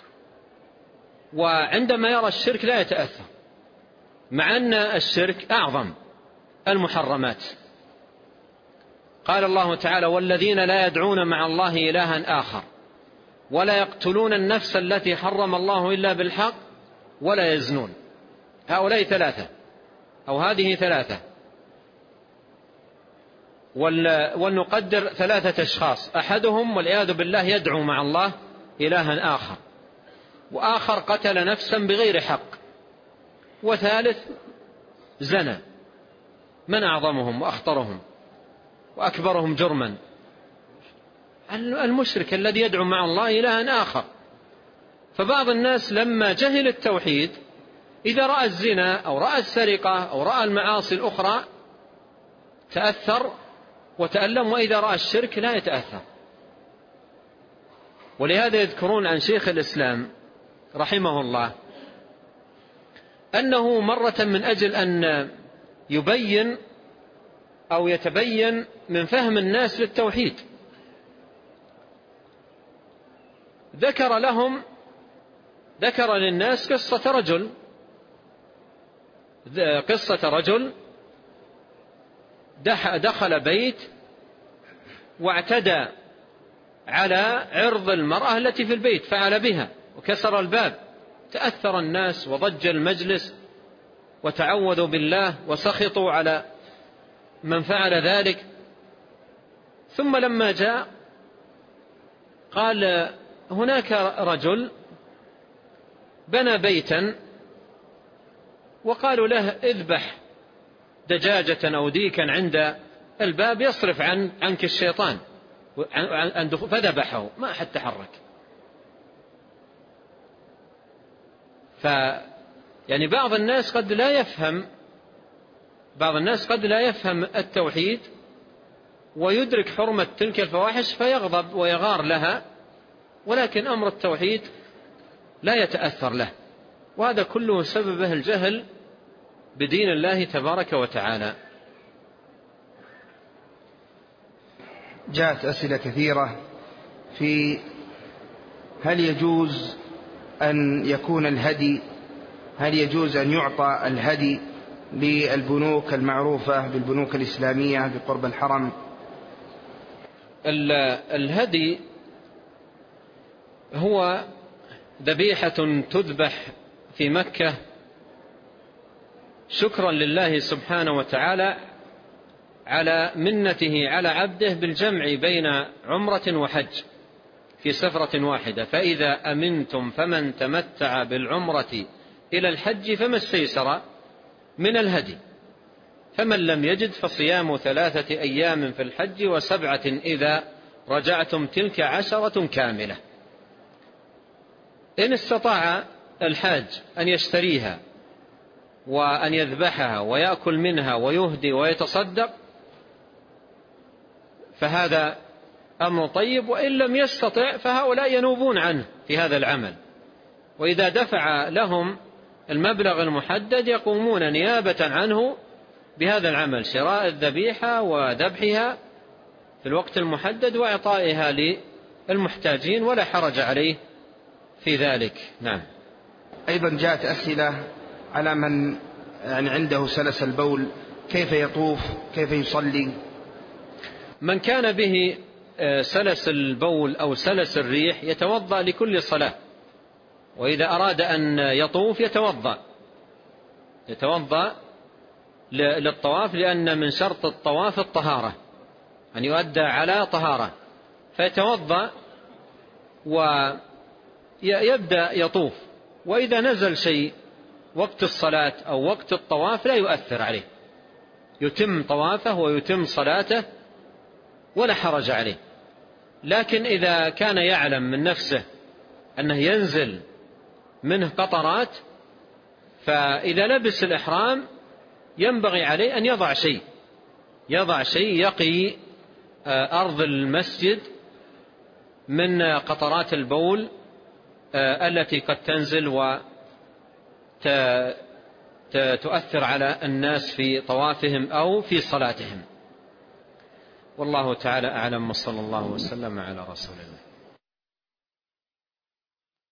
وعندما يرى الشرك لا يتأثر، مع أن الشرك أعظم المحرمات. قال الله تعالى: والذين لا يدعون مع الله إلها آخر ولا يقتلون النفس التي حرم الله إلا بالحق ولا يزنون. هؤلاء ثلاثة، أو هذه ثلاثة، ولنقدر ثلاثة أشخاص: أحدهم والعياذ بالله يدعو مع الله إلها آخر، وآخر قتل نفسا بغير حق، وثالث زنى. من أعظمهم وأخطرهم؟ وأكبرهم جرما المشرك الذي يدعو مع الله إلها آخر. فبعض الناس لما جهل التوحيد إذا رأى الزنا أو رأى السرقة أو رأى المعاصي الأخرى تأثر وتألم، وإذا رأى الشرك لا يتأثر. ولهذا يذكرون عن شيخ الإسلام رحمه الله أنه مرة من أجل أن يبين أو يتبين من فهم الناس للتوحيد ذكر لهم ذكر للناس قصة رجل قصة رجل دخل بيت واعتدى على عرض المرأة التي في البيت، فعل بها وكسر الباب. تأثر الناس وضج المجلس وتعوذوا بالله وسخطوا على من فعل ذلك. ثم لما جاء قال هناك رجل بنى بيتا وقالوا له اذبح دجاجة أو ديكا عند الباب يصرف عن عنك الشيطان، فذبحه ما أحد تحرك. ف يعني بعض الناس قد لا يفهم بعض الناس قد لا يفهم التوحيد ويدرك حرمة تلك الفواحش فيغضب ويغار لها، ولكن أمر التوحيد لا يتأثر له، وهذا كله سببه الجهل بدين الله تبارك وتعالى. جاءت أسئلة كثيرة في هل يجوز أن يكون الهدي هل يجوز أن يعطى الهدي للبنوك المعروفة بالبنوك الإسلامية بقرب الحرم؟ الهدي هو ذبيحة تذبح في مكة شكرا لله سبحانه وتعالى على منته على عبده بالجمع بين عمرة وحج في سفرة واحدة. فإذا أمنتم فمن تمتع بالعمرة إلى الحج فما استيسر من الهدي، فمن لم يجد فصيام ثلاثة أيام في الحج وسبعة إذا رجعتم تلك عشرة كاملة. إن استطاع الحاج أن يشتريها وأن يذبحها ويأكل منها ويهدي ويتصدق فهذا أمر طيب، وإن لم يستطع فهؤلاء ينوبون عنه في هذا العمل، وإذا دفع لهم المبلغ المحدد يقومون نيابة عنه بهذا العمل، شراء الذبيحة وذبحها في الوقت المحدد وإعطائها للمحتاجين، ولا حرج عليه في ذلك. نعم. أيضا جاءت أسئلة على من يعني عنده سلس البول، كيف يطوف، كيف يصلي؟ من كان به سلس البول أو سلس الريح يتوضأ لكل صلاة، وإذا أراد أن يطوف يتوضأ يتوضأ للطواف، لأن من شرط الطواف الطهارة، أن يؤدى على طهارة، فيتوضأ ويبدأ يطوف. وإذا نزل شيء وقت الصلاة أو وقت الطواف لا يؤثر عليه، يتم طوافه ويتم صلاته ولا حرج عليه. لكن إذا كان يعلم من نفسه أنه ينزل منه قطرات، فإذا لبس الإحرام ينبغي عليه أن يضع شيء يضع شيء يقي أرض المسجد من قطرات البول التي قد تنزل وتؤثر على الناس في طوافهم أو في صلاتهم. والله تعالى أعلم، وصلى الله وسلم على رسول الله.